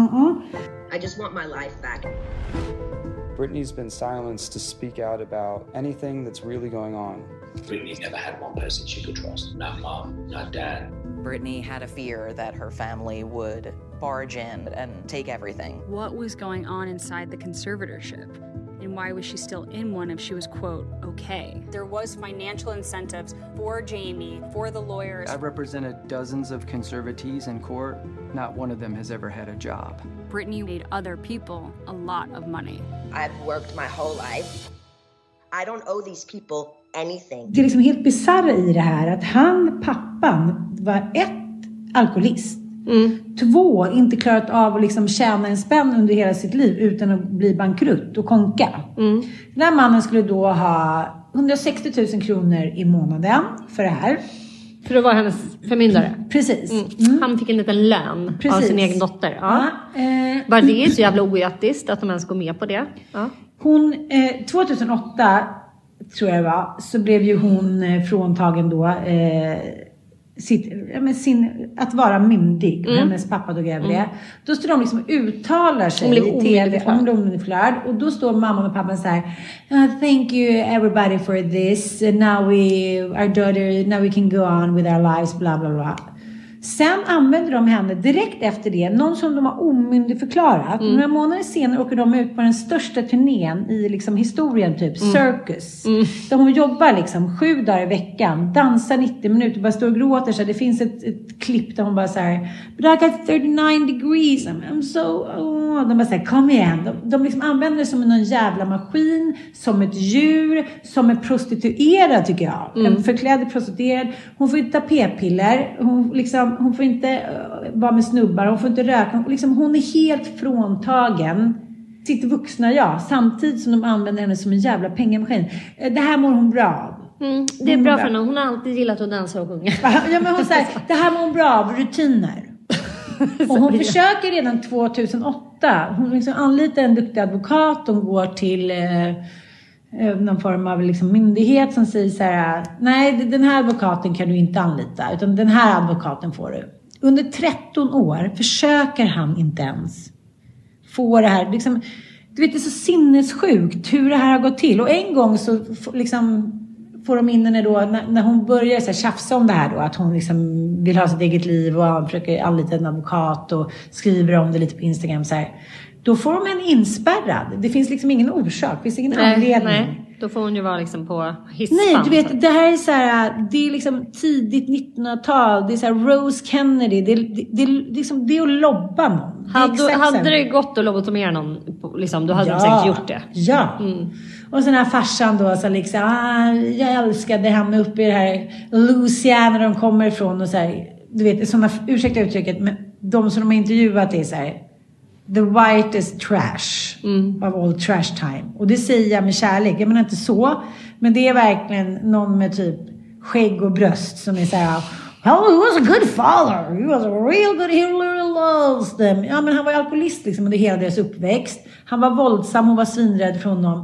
I just want my life back. Britney's been silenced to speak out about anything that's really going on. Britney never had one person she could trust. Not mom, not dad. Britney had a fear that her family would barge in and take everything. What was going on inside the conservatorship? And why was she still in one if she was, quote, okay? There was financial incentives for Jamie, for the lawyers. I've represented dozens of conservatees in court. Not one of them has ever had a job. Britney made other people a lot of money. I've worked my whole life. I don't owe these people anything. Det är liksom helt bizarra i det här att pappan var 1, alkoholist. 2, inte klarat av att liksom tjäna en spänn under hela sitt liv utan att bli bankrutt och konka. Den här mannen skulle då ha 160 000 kronor i månaden för det här. För att vara hennes förmyndare. Precis. Han fick en liten lön av sin egen dotter. Bara det är så jävla oetiskt att de ens går med på det. Hon, 2008 tror jag det var, så blev ju hon fråntagen då att vara myndig. Hennes pappa dog över det. Då står de liksom och uttalar sig i tv om omyndigförklarad. Och då står mamma och pappa så här: thank you everybody for this. Now we can go on with our lives, bla bla bla. Sen använder de henne direkt efter det, någon som de har omyndigförklarat. Några månader senare åker de ut på den största turnén i liksom historien, typ Circus. Där hon jobbar liksom 7 dagar i veckan, dansar 90 minuter, bara står och gråter. Så det finns ett klipp där hon bara så här: but I got 39 degrees, I'm so... De bara så här, kom igen. De liksom använder det som en jävla maskin, som ett djur, som en prostituerad, tycker jag. En förklädd prostituerad. Hon får inte ta p-piller, hon får inte vara med snubbar, hon får inte röka. Hon är helt fråntagen sitt vuxna jag, samtidigt som de använder henne som en jävla pengamaskin. Det här mår hon bra av. Det är bra för henne. Hon har alltid gillat att dansa och sjunga. Ja, men hon säger, det här mår hon bra av, rutiner. Och hon försöker redan 2008. Hon liksom anlitar en duktig advokat. Hon går till någon form av liksom myndighet som säger så här: nej, den här advokaten kan du inte anlita, utan den här advokaten får du. Under 13 år försöker han inte ens få det här liksom, du vet, det är så sinnessjukt hur det här har gått till. Och en gång så liksom får de in henne då, när hon börjar så här tjafsa om det här då, att hon liksom vill ha sitt eget liv och han försöker anlita en advokat och skriver om det lite på Instagram så här. Då får de en inspärrad. Det finns liksom ingen orsak, det finns ingen anledning. Nej, då får hon ju vara liksom på hisspan. Nej, du vet, det här är så här, det är liksom tidigt 1900-tal. Det är så här Rose Kennedy. Det är liksom det att lobba någon. Hade det gått att lobotomera någon, liksom, då hade de säkert gjort det. Ja. Och sen här farsan då, så liksom, jag älskade henne uppe i det här Louisiana där de kommer ifrån och så här, du vet, sådana, ursäkta uttrycket, men de som de har intervjuat är så här: the whitest trash of all trash time. Och det säger jag med kärlek. Jag menar inte så, men det är verkligen någon med typ skägg och bröst som är så här: well, he was a good father. He was a real good, he really loves them. Ja, men han var alkoholist liksom under hela deras uppväxt. Han var våldsam, hon var svinrädd för honom.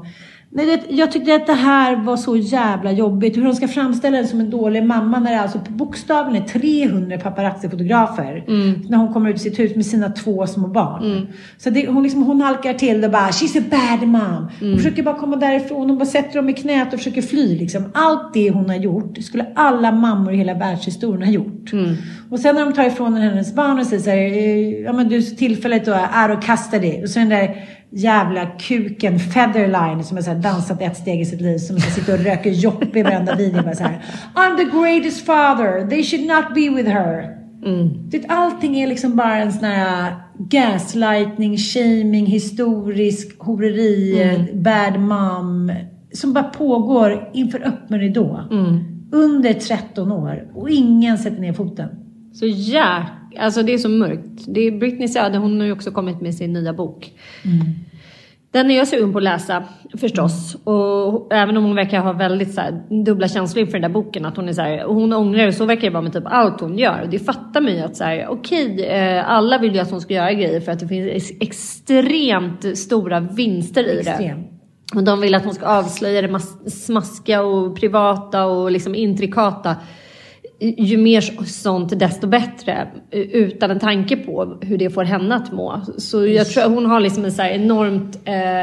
Nej, jag tyckte att det här var så jävla jobbigt. Hur de ska framställa det som en dålig mamma när det alltså på bokstaven är 300 paparazzi-fotografer. När hon kommer ut i sitt hus med sina 2 små barn. Så hon halkar till och bara, she's a bad mom. Hon försöker bara komma därifrån. Hon bara sätter dem i knät och försöker fly. Liksom. Allt det hon har gjort skulle alla mammor i hela världshistorien ha gjort. Och sen när de tar ifrån hennes barn och säger så här, ja men du tillfället då är och kastar det. Och så den där jävla kuken Featherline som har så här dansat ett steg i sitt liv, som ska sitta och röka jobb i varenda video, bara så här, I'm the greatest father, they should not be with her. Allting är liksom bara en sån här gaslightning, shaming, historisk horeri, bad mom som bara pågår inför öppen ridå under 13 år och ingen sätter ner foten. Så alltså det är så mörkt. Det är Britney Söder, hon har ju också kommit med sin nya bok. Den är jag sugen på att läsa förstås. Och även om hon verkar ha väldigt så här, dubbla känslor för den där boken, att hon är så här, och hon ångrar, så verkar det vara med typ allt hon gör. Och det fattar mig att så här, alla vill ju att hon ska göra grejer för att det finns extremt stora vinster i det. Och de vill att hon ska avslöja det smaskiga och privata och liksom intrikata. Ju mer sånt desto bättre, utan en tanke på hur det får henne att må. Så jag tror hon har liksom en så här enormt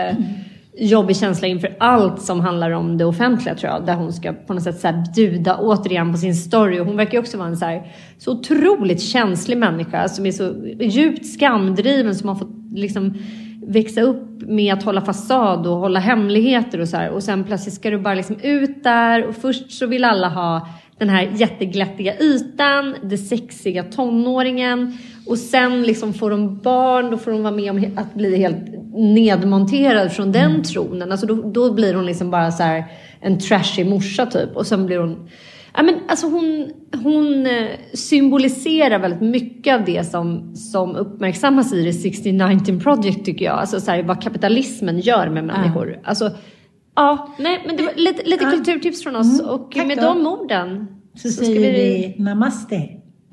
jobbig känsla inför allt som handlar om det offentliga, tror jag, där hon ska på något sätt så här bjuda återigen på sin story. Och hon verkar också vara en så otroligt känslig människa som är så djupt skamdriven, som har fått liksom växa upp med att hålla fasad och hålla hemligheter och så här. Och sen plötsligt ska du bara liksom ut där, och först så vill alla ha den här jätteglättiga ytan, det sexiga tonåringen, och sen liksom får de barn, då får de vara med om att bli helt nedmonterad från den tronen. Alltså då blir hon liksom bara så här en trashy morsa typ, och sen blir hon, ja men alltså hon symboliserar väldigt mycket av det som uppmärksammas i The 1619 Project, tycker jag. Alltså så här, vad kapitalismen gör med människor. Alltså ja, nej, men det var lite kulturtips från oss. Och tack med då. De orden så säger vi namaste.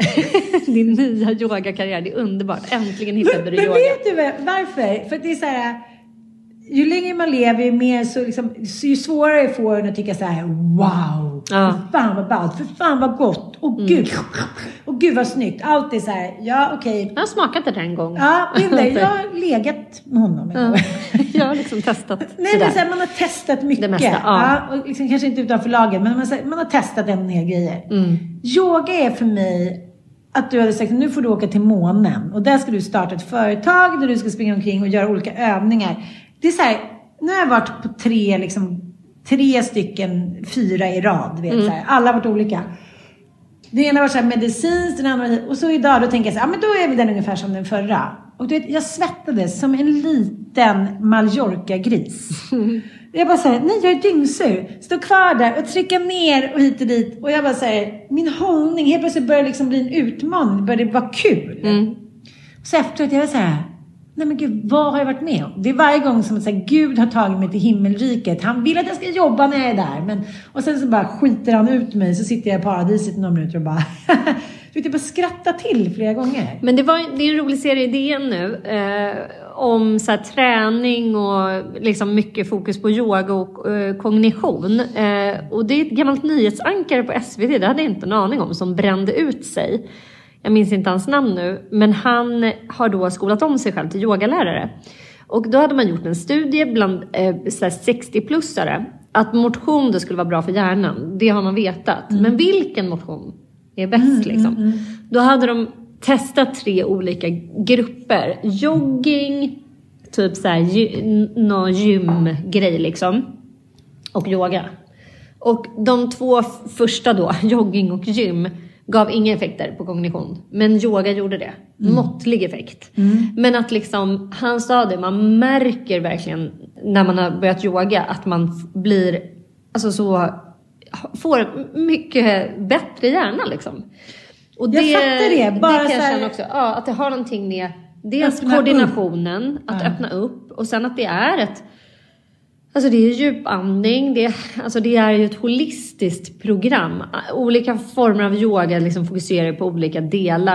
Din nya yogakarriär, det är underbart. Äntligen hittade du yoga. Men vet du varför? För det är så här, ju längre man lever, ju mer så liksom, ju svårare får en att tycka så här, wow, för fan vad ballt, för fan vad gott, och gud vad snyggt. Allt är så här, ja okej. Jag har smakat det en gång. Ja, jag har legat med honom. Jag har liksom testat. Nej, men så här, man har testat mycket. Det mesta, ja. Och liksom, kanske inte utanför lagen, men man har testat en del grejer. Yoga är för mig att du hade sagt, nu får du åka till månen. Och där ska du starta ett företag där du ska springa omkring och göra olika övningar. Det är så här, nu har jag varit på 3 stycken 4 i rad. Vet, så här. Alla har varit olika. Det ena var så här medicinskt, den andra, och så idag då tänker jag så här, men då är vi den ungefär som den förra. Och du vet, jag svettades som en liten Mallorca-gris. Jag bara säger, nej jag är dyngsur. Stå kvar där och trycka ner och hit och dit. Och jag bara säger, min hållning helt plötsligt börjar liksom bli en utmaning. Börjar det vara kul. Så efteråt jag var så här, nej men gud, vad har jag varit med om? Det är varje gång som att säga, Gud har tagit mig till himmelriket. Han vill att jag ska jobba när jag är där. Men, och sen så bara skiter han ut mig. Så sitter jag i paradiset några minuter och bara bara skratta till flera gånger. Men det är en rolig serie idén nu. Om så här, träning och liksom mycket fokus på yoga och kognition. Och det är ett gammalt nyhetsankare på SVT. Det hade jag inte en aning om. Som brände ut sig. Jag minns inte hans namn nu. Men han har då skolat om sig själv till yogalärare. Och då hade man gjort en studie bland 60-plussare. Att motion då skulle vara bra för hjärnan. Det har man vetat. Men vilken motion är bäst liksom? Då hade de testat 3 olika grupper. Jogging, typ så här någon gymgrej liksom. Och yoga. Och de 2 första då, jogging och gym, gav inga effekter på kognition. Men yoga gjorde det. Måttlig effekt. Men att liksom, han sa det, man märker verkligen när man har börjat yoga att man blir, alltså så, får mycket bättre hjärna liksom. Och det, jag fattar det. Bara det kan jag känna också. Ja, att det har någonting med dels koordinationen, att öppna upp. Och sen att det är ett, alltså det är djupandning. Det är ju ett holistiskt program. Olika former av yoga liksom fokuserar på olika delar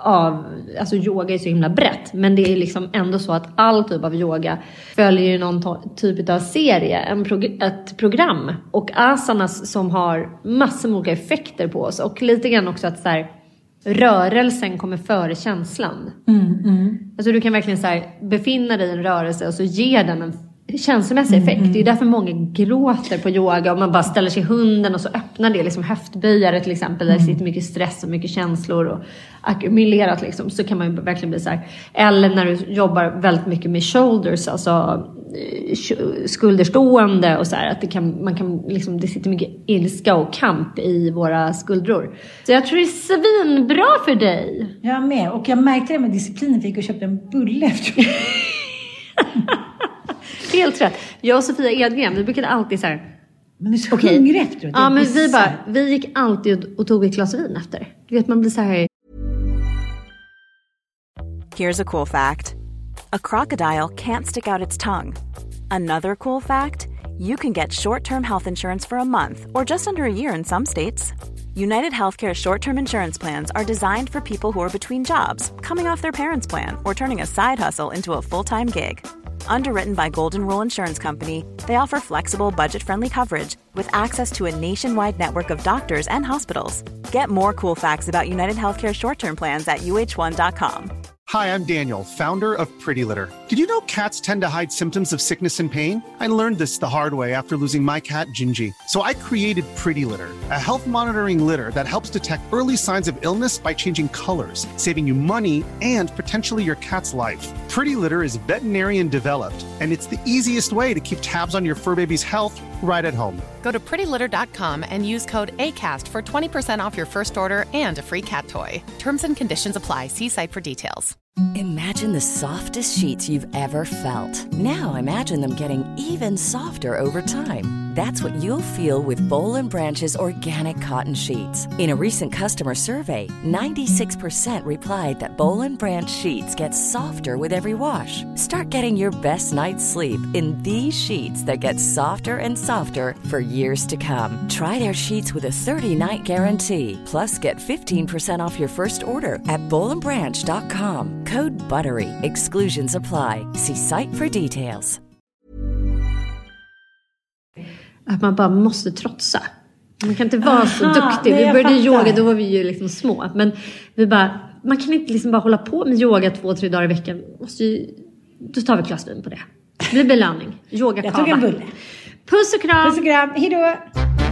alltså yoga är så himla brett, men det är liksom ändå så att all typ av yoga följer ju någon typ av serie, ett program, och asanas som har massor med olika effekter på oss, och lite grann också att så här, rörelsen kommer före känslan. Alltså du kan verkligen så här, befinna dig i en rörelse och så ger den en känslomässig effekt. Det är därför många gråter på yoga, och man bara ställer sig i hunden och så öppnar det liksom höftböjare till exempel, där det sitter mycket stress och mycket känslor och ackumulerat liksom, så kan man ju verkligen bli så här. Eller när du jobbar väldigt mycket med shoulders, alltså skulderstående och så här, att det sitter mycket ilska och kamp i våra skuldror. Så jag tror det är svinbra för dig. Jag med, och jag märkte det med disciplinen, fick och köpte en bulle efter. Helt rätt. Jag och Sofia Edgren, vi brukade alltid så här. Men det är så hungrig efteråt. Ja, men vi gick alltid och tog ett glas vin efter. Du vet, man blir så här. Here's a cool fact. A crocodile can't stick out its tongue. Another cool fact, you can get short-term health insurance for a month or just under a year in some states. United Healthcare short-term insurance plans are designed for people who are between jobs, coming off their parents' plan, or turning a side hustle into a full-time gig. Underwritten by Golden Rule Insurance Company, they offer flexible, budget-friendly coverage with access to a nationwide network of doctors and hospitals. Get more cool facts about United Healthcare short-term plans at uh1.com. Hi, I'm Daniel, founder of Pretty Litter. Did you know cats tend to hide symptoms of sickness and pain? I learned this the hard way after losing my cat, Gingy. So I created Pretty Litter, a health monitoring litter that helps detect early signs of illness by changing colors, saving you money and potentially your cat's life. Pretty Litter is veterinarian developed, and it's the easiest way to keep tabs on your fur baby's health right at home. Go to prettylitter.com and use code ACAST for 20% off your first order and a free cat toy. Terms and conditions apply. See site for details. Imagine the softest sheets you've ever felt. Now imagine them getting even softer over time. That's what you'll feel with Boll & Branch's organic cotton sheets. In a recent customer survey, 96% replied that Boll & Branch sheets get softer with every wash. Start getting your best night's sleep in these sheets that get softer and softer for years to come. Try their sheets with a 30-night guarantee. Plus, get 15% off your first order at bollandbranch.com. Code BUTTERY. Exclusions apply. See site for details. Att man bara måste trotsa. Man kan inte vara så duktig. Vi började yoga, då var vi ju liksom små. Men vi bara, man kan inte liksom bara hålla på med yoga 2-3 dagar i veckan. Då tar vi ett glas vin på det. Det blir belöning. Yoga. Jag tog en bulle. Puss och kram. Puss och kram. Hejdå.